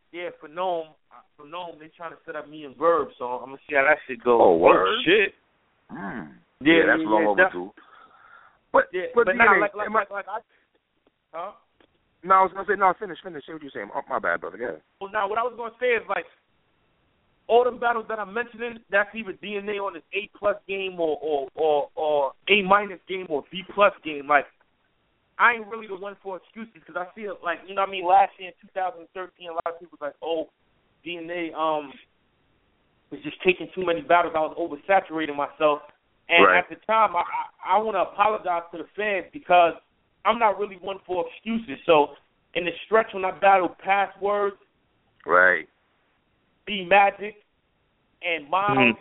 they trying to set up me and Verb, so I'm gonna see how that shit goes. Oh, word? Shit. Yeah, that's long overdue. But not like huh? No, I was gonna say finish. Say what you're saying. Oh, my bad, brother. Go ahead. Well, now what I was gonna say is like all them battles that I'm mentioning, that's either DNA on his A+ game or A- game or B+ game. Like I ain't really the one for excuses because I feel like, you know what I mean, last year in 2013, a lot of people was like, oh, DNA was just taking too many battles. I was oversaturating myself. And at the time, I want to apologize to the fans because I'm not really one for excuses. So in the stretch when I battled Passwords, B Magic, and Miles,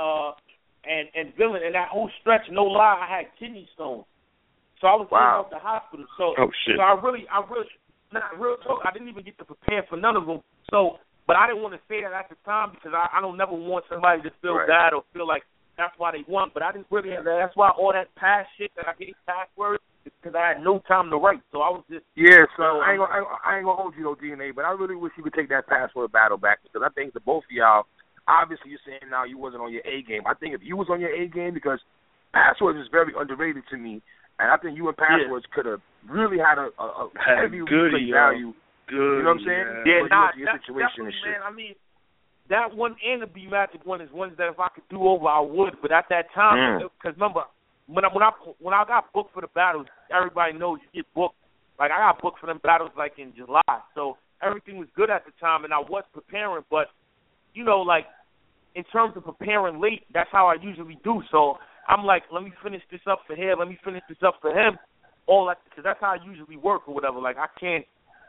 and Villain, and that whole stretch, no lie, I had kidney stones. So I was in out the hospital. So, so I really, not real talk, I didn't even get to prepare for none of them. So, but I didn't want to say that at the time because I don't never want somebody to feel bad or feel like that's why they won. But I didn't really have that. That's why all that past shit that I gave Passwords is because I had no time to write. So I was just I ain't gonna hold you though, DNA. But I really wish you could take that Password battle back because I think the both of y'all. Obviously, you're saying now you wasn't on your A game. I think if you was on your A game, because Passwords is very underrated to me, and I think you and Passwords could have really had a heavy replay value. You know what I'm saying? Your situation and shit. Man, I mean, that one and the B Magic one is ones that if I could do over, I would. But at that time, because remember, when I got booked for the battles, everybody knows you get booked. Like I got booked for them battles like in July, so everything was good at the time, and I was preparing, but. You know, like, in terms of preparing late, that's how I usually do. So I'm like, let me finish this up for him. Let me finish this up for him. All that, because that's how I usually work or whatever. Like, I can't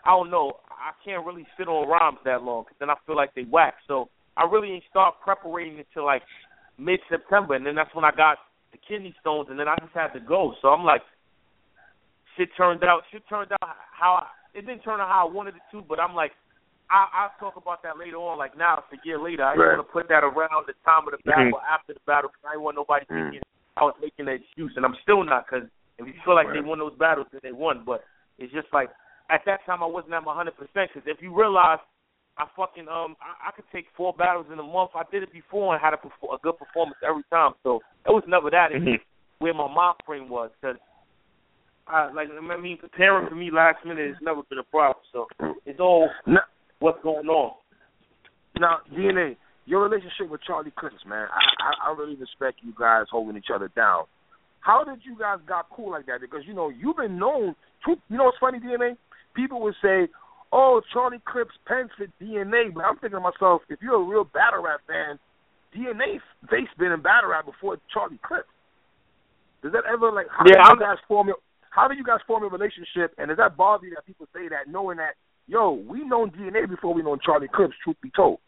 really sit on rhymes that long because then I feel like they whack. So I really ain't start preparing until, like, mid-September. And then that's when I got the kidney stones, and then I just had to go. So I'm like, shit turned out how it didn't turn out how I wanted it to, but I'm like, I'll talk about that later on. Like now, it's a year later. I didn't want to put that around the time of the battle or after the battle because I didn't want nobody thinking I was making an excuse, and I'm still not because if you feel like they won those battles, then they won. But it's just like at that time I wasn't at my 100% because if you realize I could take 4 battles in a month. I did it before and had a good performance every time. So it was never that. It's where my mind frame was because. Preparing for me last minute has never been a problem. So it's all what's going on. Now, DNA, your relationship with Charlie Clips, man, I really respect you guys holding each other down. How did you guys got cool like that? Because, you know, you've been known. You know what's funny, DNA? People would say, oh, Charlie Clips pens for DNA. But I'm thinking to myself, if you're a real battle rap fan, DNA face been in battle rap before Charlie Clips. Does that ever, like, how do you guys form a relationship, and does that bother you that people say that, knowing that, yo, we known DNA before we known Charlie Clips, truth be told?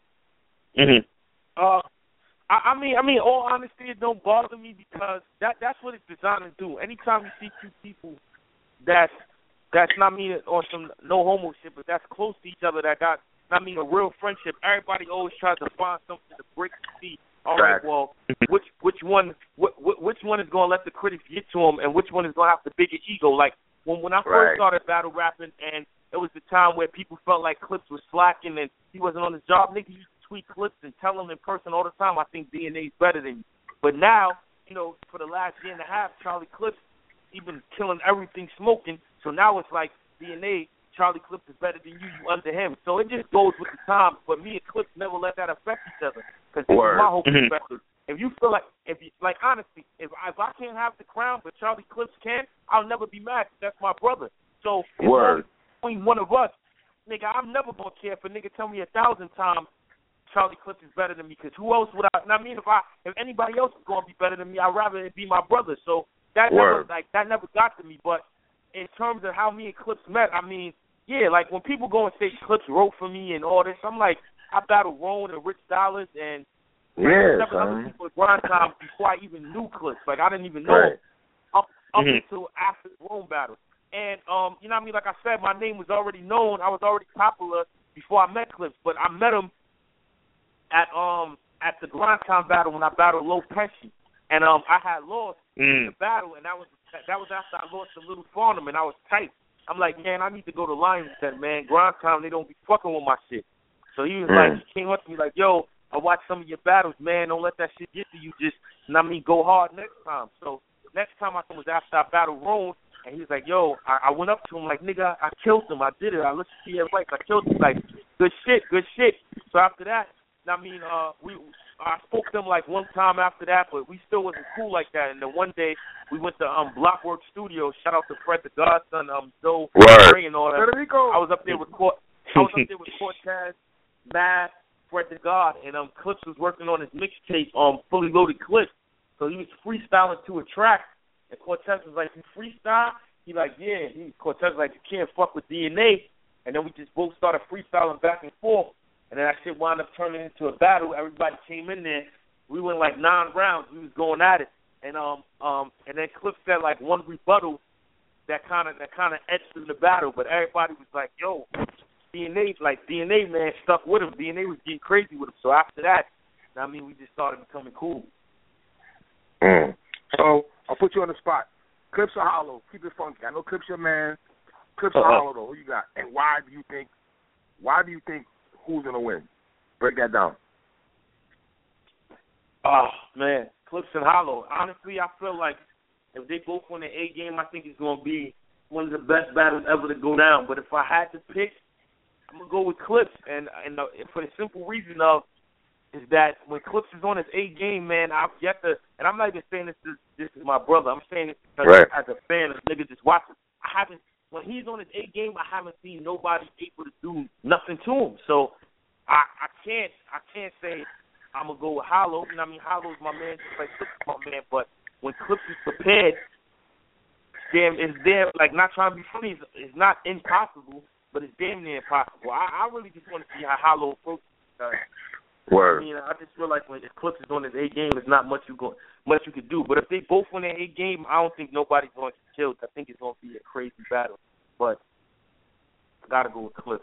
I mean, all honesty, it don't bother me because that's what it's designed to do. Anytime you see two people that's not mean on some no homo shit, but that's close to each other, that got, I mean, a real friendship, everybody always tries to find something to break the seat. All right, well, which one is going to let the critics get to him, and which one is going to have the bigger ego? Like when I first started battle rapping, and it was the time where people felt like Clips was slacking and he wasn't on his job. Niggas used to tweet Clips and tell him in person all the time, I think DNA's better than you. But now, you know, for the last year and a half, Charlie Clips He been killing everything smoking. So now it's like DNA. Charlie Clips is better than you under him. So it just goes with the times. But me and Clips never let that affect each other. Because this is my whole perspective. If you feel like, honestly, if I can't have the crown, but Charlie Clips can, I'll never be mad. That's my brother. So if between one of us, nigga, I'm never gonna care if a nigga tell me 1,000 times Charlie Clips is better than me. Because who else would I? I mean, if anybody else is gonna be better than me, I'd rather it be my brother. So that never got to me. But in terms of how me and Clips met, I mean. Yeah, like when people go and say Clips wrote for me and all this, I'm like, I battled Roan and Rich Dollars and seven other people at Grind Time before I even knew Clips. Like I didn't even know him up until after the Roan battle. And you know what I mean? Like I said, my name was already known. I was already popular before I met Clips, but I met him at the Grind Time battle when I battled Low Pesci, and I had lost the battle, and that was after I lost to Little Farnham, and I was tight. I'm like, man, I need to go to Lions Den, man. Grind Time, they don't be fucking with my shit. So he was like, he came up to me like, yo, I watched some of your battles, man. Don't let that shit get to you. Just, go hard next time. So next time I was after I battled Roan, and he was like, yo, I went up to him like, nigga, I killed him. I did it. I listened to your advice. I killed him. Like, good shit. So after that, I spoke to him like one time after that, but we still wasn't cool like that. And then one day we went to Blockwork Studios. Shout out to Fred the Godson, Joe Ray and all that. I was up there with Cortez, Matt, Fred the God, and Clips was working on his mixtape, Fully Loaded Clips. So he was freestyling to a track, and Cortez was like, "You freestyle?" He like, "Yeah." Cortez was like, "You can't fuck with DNA," and then we just both started freestyling back and forth. And then that shit wound up turning into a battle. Everybody came in there. We went like 9 rounds. We was going at it. And then Clips said like one rebuttal that kind of etched in the battle. But everybody was like, yo, DNA man stuck with him. DNA was getting crazy with him. So after that, we just started becoming cool. So I'll put you on the spot. Clips or Hollow? Keep it funky. I know Clips your man. Clips or Hollow though? Who you got? And why do you think who's going to win? Break that down. Oh, man. Clips and Hollow. Honestly, I feel like if they both win the A game, I think it's going to be one of the best battles ever to go down. But if I had to pick, I'm going to go with Clips. And for the simple reason is that when Clips is on his A game, man, I've yet to, and I'm not even saying this is my brother. I'm saying this because as a fan, as niggas just watching, when he's on his A game, I haven't seen nobody able to do nothing to him. So I can't say I'm gonna go with Hollow. You know what I mean? Hollow's my man, just like Clips is my man. But when Clips is prepared, it's damn like not trying to be funny. It's not impossible, but it's damn near impossible. I really just want to see how Hollow approaches. Word. I just feel like when Clips is on his A game, there's not much you could do. But if they both win their A game, I don't think nobody's going to get killed. I think it's going to be a crazy battle. But I gotta go with Clips.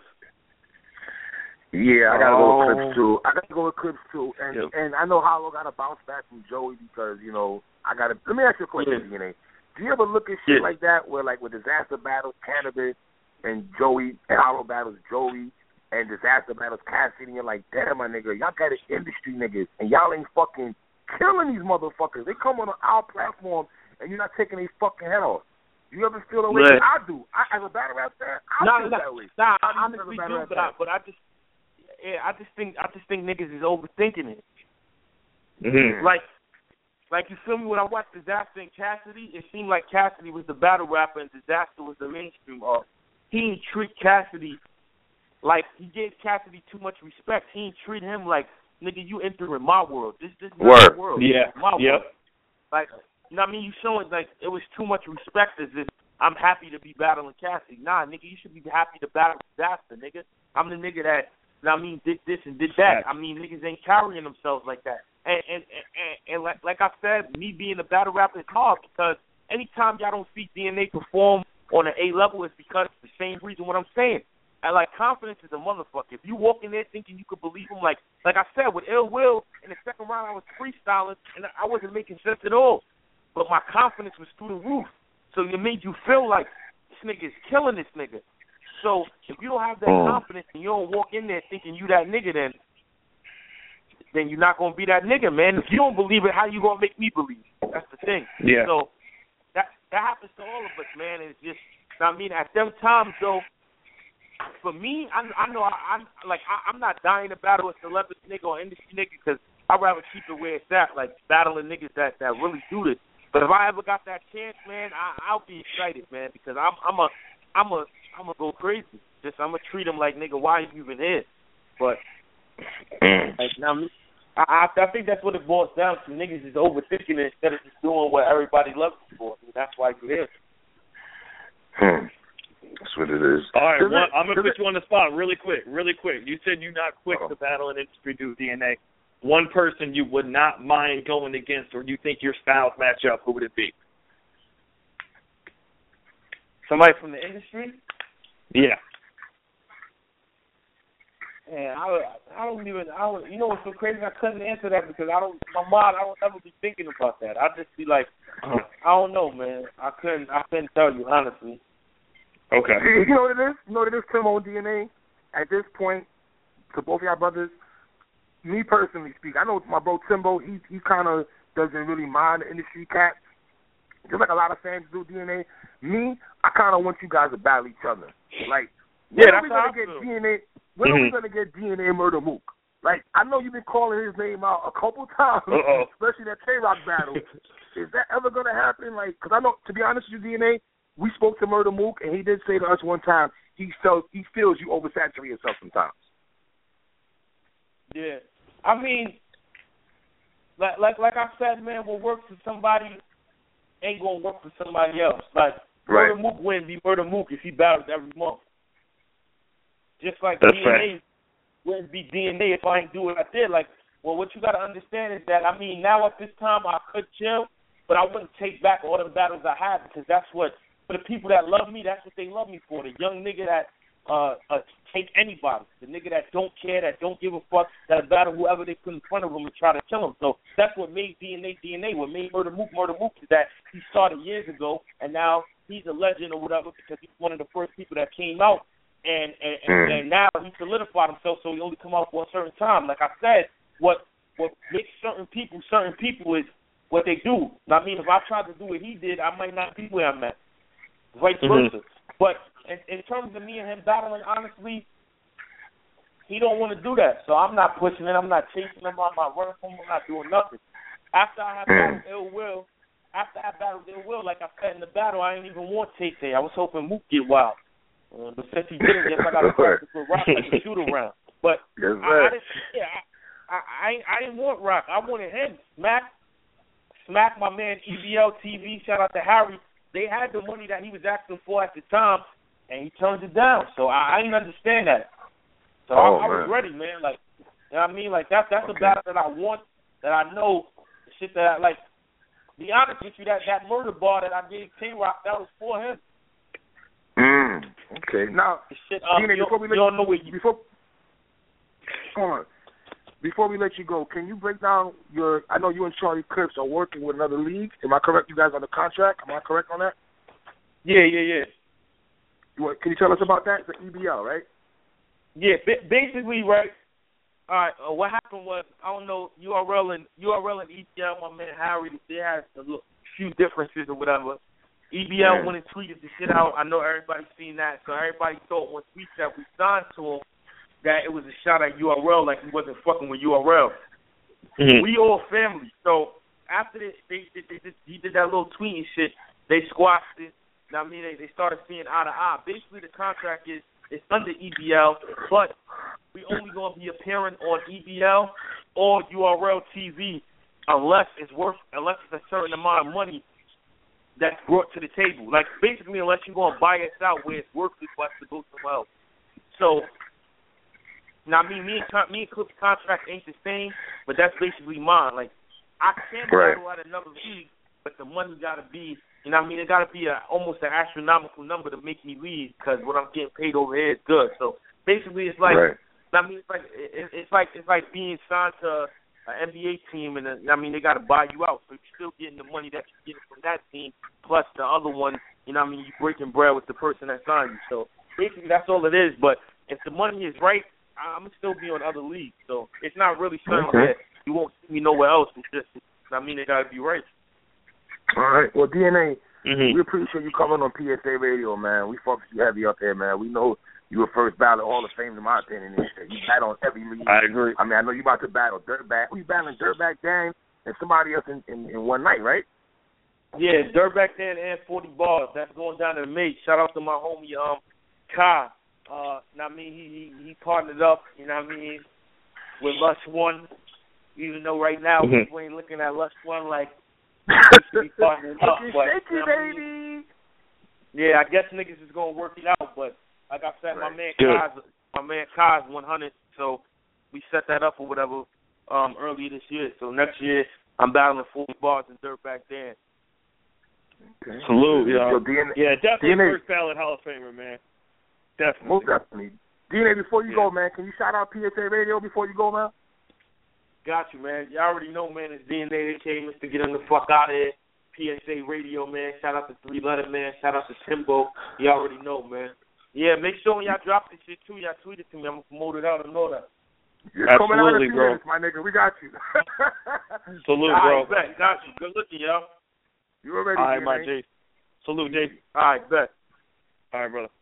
Yeah, I gotta go with Clips too. And I know Hollow got to bounce back from Joey because let me ask you a question, DNA. Do you ever look at shit like that where like with Disaster battles Cannabis and Joey and Hollow battles Joey? And Disaster battles Cassidy, and you're like, damn, my nigga, y'all got industry niggas, and y'all ain't fucking killing these motherfuckers. They come on our platform, and you're not taking their fucking head off. You ever feel the way I do? As a battle rap fan, I feel that way. Nah, I honestly do, but I just think niggas is overthinking it. Mm-hmm. Like you feel me? When I watched Disaster and Cassidy, it seemed like Cassidy was the battle rapper and Disaster was the mainstream. He didn't treat Cassidy. Like, he gave Cassidy too much respect. He didn't treat him like, nigga, you entering my world. This is my world. Yeah. My world. Like, you know what I mean? You showing, like, it was too much respect as if I'm happy to be battling Cassidy. Nah, nigga, you should be happy to battle Disaster, nigga. I'm the nigga that, you know what I mean, did this and did that. I mean, niggas ain't carrying themselves like that. And like I said, me being a battle rapper is hard because anytime y'all don't see DNA perform on an A level, it's because it's the same reason what I'm saying. And, like, confidence is a motherfucker. If you walk in there thinking you could believe him, like I said, with Ill Will, in the second round I was freestyling, and I wasn't making sense at all. But my confidence was through the roof. So it made you feel like this nigga is killing this nigga. So if you don't have that confidence and you don't walk in there thinking you that nigga, then you're not going to be that nigga, man. If you don't believe it, how you going to make me believe it? That's the thing. Yeah. So that happens to all of us, man. And it's just, I mean, at them times though, for me, I know I'm not dying to battle a celebrity nigga or industry nigga because I'd rather keep it where it's at, like battling niggas that really do this. But if I ever got that chance, man, I'll be excited, man, because I'm a go crazy. Just I'm gonna treat them like, nigga, why are you even here? But like, I think that's what it boils down to. Niggas is overthinking it instead of just doing what everybody loves you for. And that's why you're here. That's what it is. All right, I'm gonna put you on the spot really quick. You said you're not quick to battle an industry dude DNA. One person you would not mind going against, or you think your styles match up, who would it be? Somebody from the industry? Yeah. Man, I don't. You know what's so crazy? I couldn't answer that because I don't ever be thinking about that. I just be like, I don't know, man. I couldn't tell you honestly. Okay. You know what it is, Tim on DNA? At this point, to both of y'all brothers, me personally speak, I know my bro Timbo, he kind of doesn't really mind the industry cats. Just like a lot of fans do DNA. Me, I kind of want you guys to battle each other. Like, when are we going to get DNA? When are we going to get DNA Murder Mook? Like, I know you've been calling his name out a couple times, especially that Tay-Rock battle. Is that ever going to happen? Like, because I know, to be honest with you, DNA, we spoke to Murder Mook, and he did say to us one time he feels you oversaturate yourself sometimes. Yeah. I mean, like I said, man, what works for somebody ain't going to work for somebody else. Like, right. Murder Mook wouldn't be Murder Mook if he battles every month. Just like That's DNA wouldn't be DNA if I ain't do what I did. Like, well, what you got to understand is that, I mean, now at this time I could chill, but I wouldn't take back all the battles I had because that's what, for the people that love me, that's what they love me for. The young nigga that take anybody. The nigga that don't care, that don't give a fuck, that battle whoever they put in front of him and try to kill him. So that's what made DNA. What made Murder Mook is that he started years ago, and now he's a legend or whatever because he's one of the first people that came out, and now he solidified himself, so he only come out for a certain time. Like I said, what makes certain people is what they do. I mean, if I tried to do what he did, I might not be where I'm at. Vice versa. But in terms of me and him battling, honestly, he don't want to do that. So I'm not pushing it. I'm not chasing him. I'm not running from him. I'm not doing nothing. After I have battled Ill Will, like I said in the battle, I didn't even want Tay-Tay. I was hoping Mook get wild. But since he didn't, guess I got to practice with Rock like a shoot around. But I didn't want Rock. I wanted him. Smack my man EBL TV. Shout out to Harry. They had the money that he was asking for at the time, and he turned it down. So I didn't understand that. So I was ready, man. Like, you know what I mean? Like, that's a battle that I want, that I know, shit that I like. Be honest with you, that murder bar that I gave Tay-Rock, that was for him. Okay. Now, shit, before we let you go, can you break down I know you and Charlie Clips are working with another league. Am I correct? You guys on the contract? Am I correct on that? Yeah. Can you tell us about that? It's the EBL, right? Yeah, basically, right. All right, what happened was, I don't know, URL and EBL, my man Harry, they had a few differences or whatever. EBL went and tweeted the shit out. I know everybody's seen that, so everybody thought once we said we signed to him that it was a shot at URL, like he wasn't fucking with URL. We all family. So after this, he did that little tweet and shit. They squashed it. I mean, they started seeing eye to eye. Basically, the contract is it's under EBL, but we only going to be appearing on EBL or URL TV unless it's a certain amount of money that's brought to the table. Like, basically, unless you're going to buy us out where it's worthless for us to go somewhere else. So, now, me and Clip's contract ain't the same, but that's basically mine. Like, I can battle at another league, but the money got to be, you know what I mean? It got to be almost an astronomical number to make me leave because what I'm getting paid over here is good. So, basically, it's like, I mean, it's like being signed to an NBA team, and I mean, they got to buy you out, so you're still getting the money that you're getting from that team, plus the other one, you know what I mean, you're breaking bread with the person that signed you. So, basically, that's all it is, but if the money is right, I'm going to still be on other leagues, so it's not really something that you won't see me nowhere else. It's just, I mean, it got to be right. All right. Well, DNA, We appreciate you coming on PSA Radio, man. We fuck with you heavy up there, man. We know you were first ballot Hall of Fame, in my opinion. And shit. You battle on every league. I agree. I mean, I know you about to battle Dirtbag. Who you battling? Dirtbag Dan and somebody else in one night, right? Yeah, Dirtbag Dan and 40 Bars. That's going down to the mate. Shout out to my homie Kai. He partnered up, you know what I mean, with Lush One. Even though right now people ain't looking at Lush One like we should be partnering up. But, shaky, baby. Yeah, I guess niggas is gonna work it out, but like I said, my man Kai's 100, so we set that up or whatever earlier this year. So next year I'm battling 40 Bars and Dirtbag Dan. Okay. Salute, yo. DNA, definitely DNA. first ballot Hall of Famer, man. Definitely. Most definitely. DNA, before you go, man, can you shout out PSA Radio before you go, man? Got you, man. You already know, man. It's DNA. They came to get them the fuck out of here. PSA Radio, man. Shout out to 3 Letter, man. Shout out to Timbo. You already know, man. Yeah, make sure when y'all drop this shit, too, y'all tweet it to me. I'm going to promote it out and know that. You're coming out Absolutely, in bro. minutes, my nigga. We got you. Salute, All bro. right, bet. Got you. Good looking, yo. You already, All right, DNA. my J. Salute, J. All right, bet. All right, brother.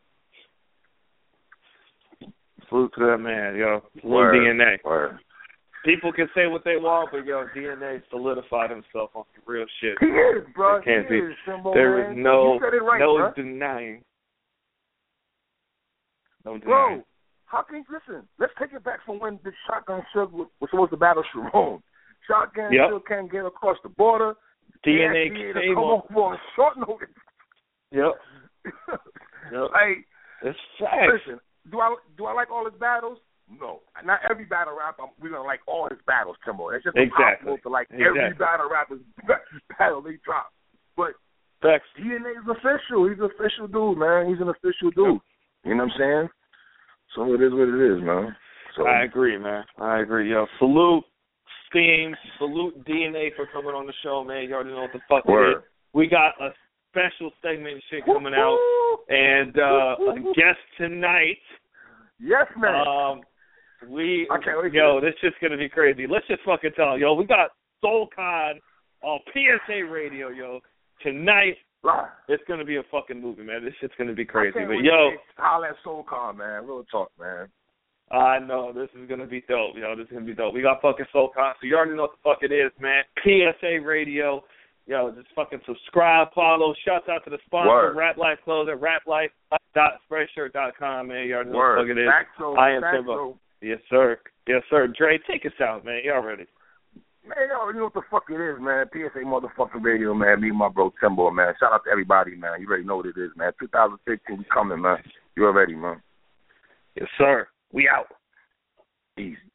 Salute to that man, yo. Salute Word. DNA. Word. People can say what they want, but yo, DNA solidified himself on some real shit. He is, bro. There can't he be. is, Simbo, There man. is no You said it right, no bro. denying. No denying. Bro, how can you listen? Let's take it back from when the Shotgun Suge was supposed to battle Sharon. Shotgun Suge can't get across the border. DNA to came come up. over on short notice. Yep. Yep. Like, It's facts. listen, do I like all his battles? No. Not every battle rapper, we're going to like all his battles, Timbo. It's just impossible to like every battle rapper's battle they drop. But facts. DNA is official. He's an official dude, man. He's an official dude. You know what I'm saying? So it is what it is, man. So I agree, man. I agree, yo. Salute Steam. Salute DNA for coming on the show, man. You already know what the fuck it is. We got a special segment and shit coming out. And a guest tonight. Yes, man. I can't wait. Yo, this shit's gonna be crazy. Let's just fucking tell them, yo. We got Soul Khan on PSA Radio, yo. Tonight, it's gonna be a fucking movie, man. This shit's gonna be crazy. But yo, holla at Soul Khan, man. Real talk, man. I know this is gonna be dope, yo. This is gonna be dope. We got fucking Soul Khan, so you already know what the fuck it is, man. PSA Radio. Yo, just fucking subscribe, follow. Shouts out to the sponsor, Rap Life Clothing, raplife.spreadshirt.com, man. You already know what the fuck it is. I am Timbo. Yes, sir. Yes, sir. Dre, take us out, man. You already. Man, you already know what the fuck it is, man. PSA motherfucking Radio, man. Me and my bro Timbo, man. Shout out to everybody, man. You already know what it is, man. 2015, we coming, man. You already, man. Yes, sir. We out. Easy.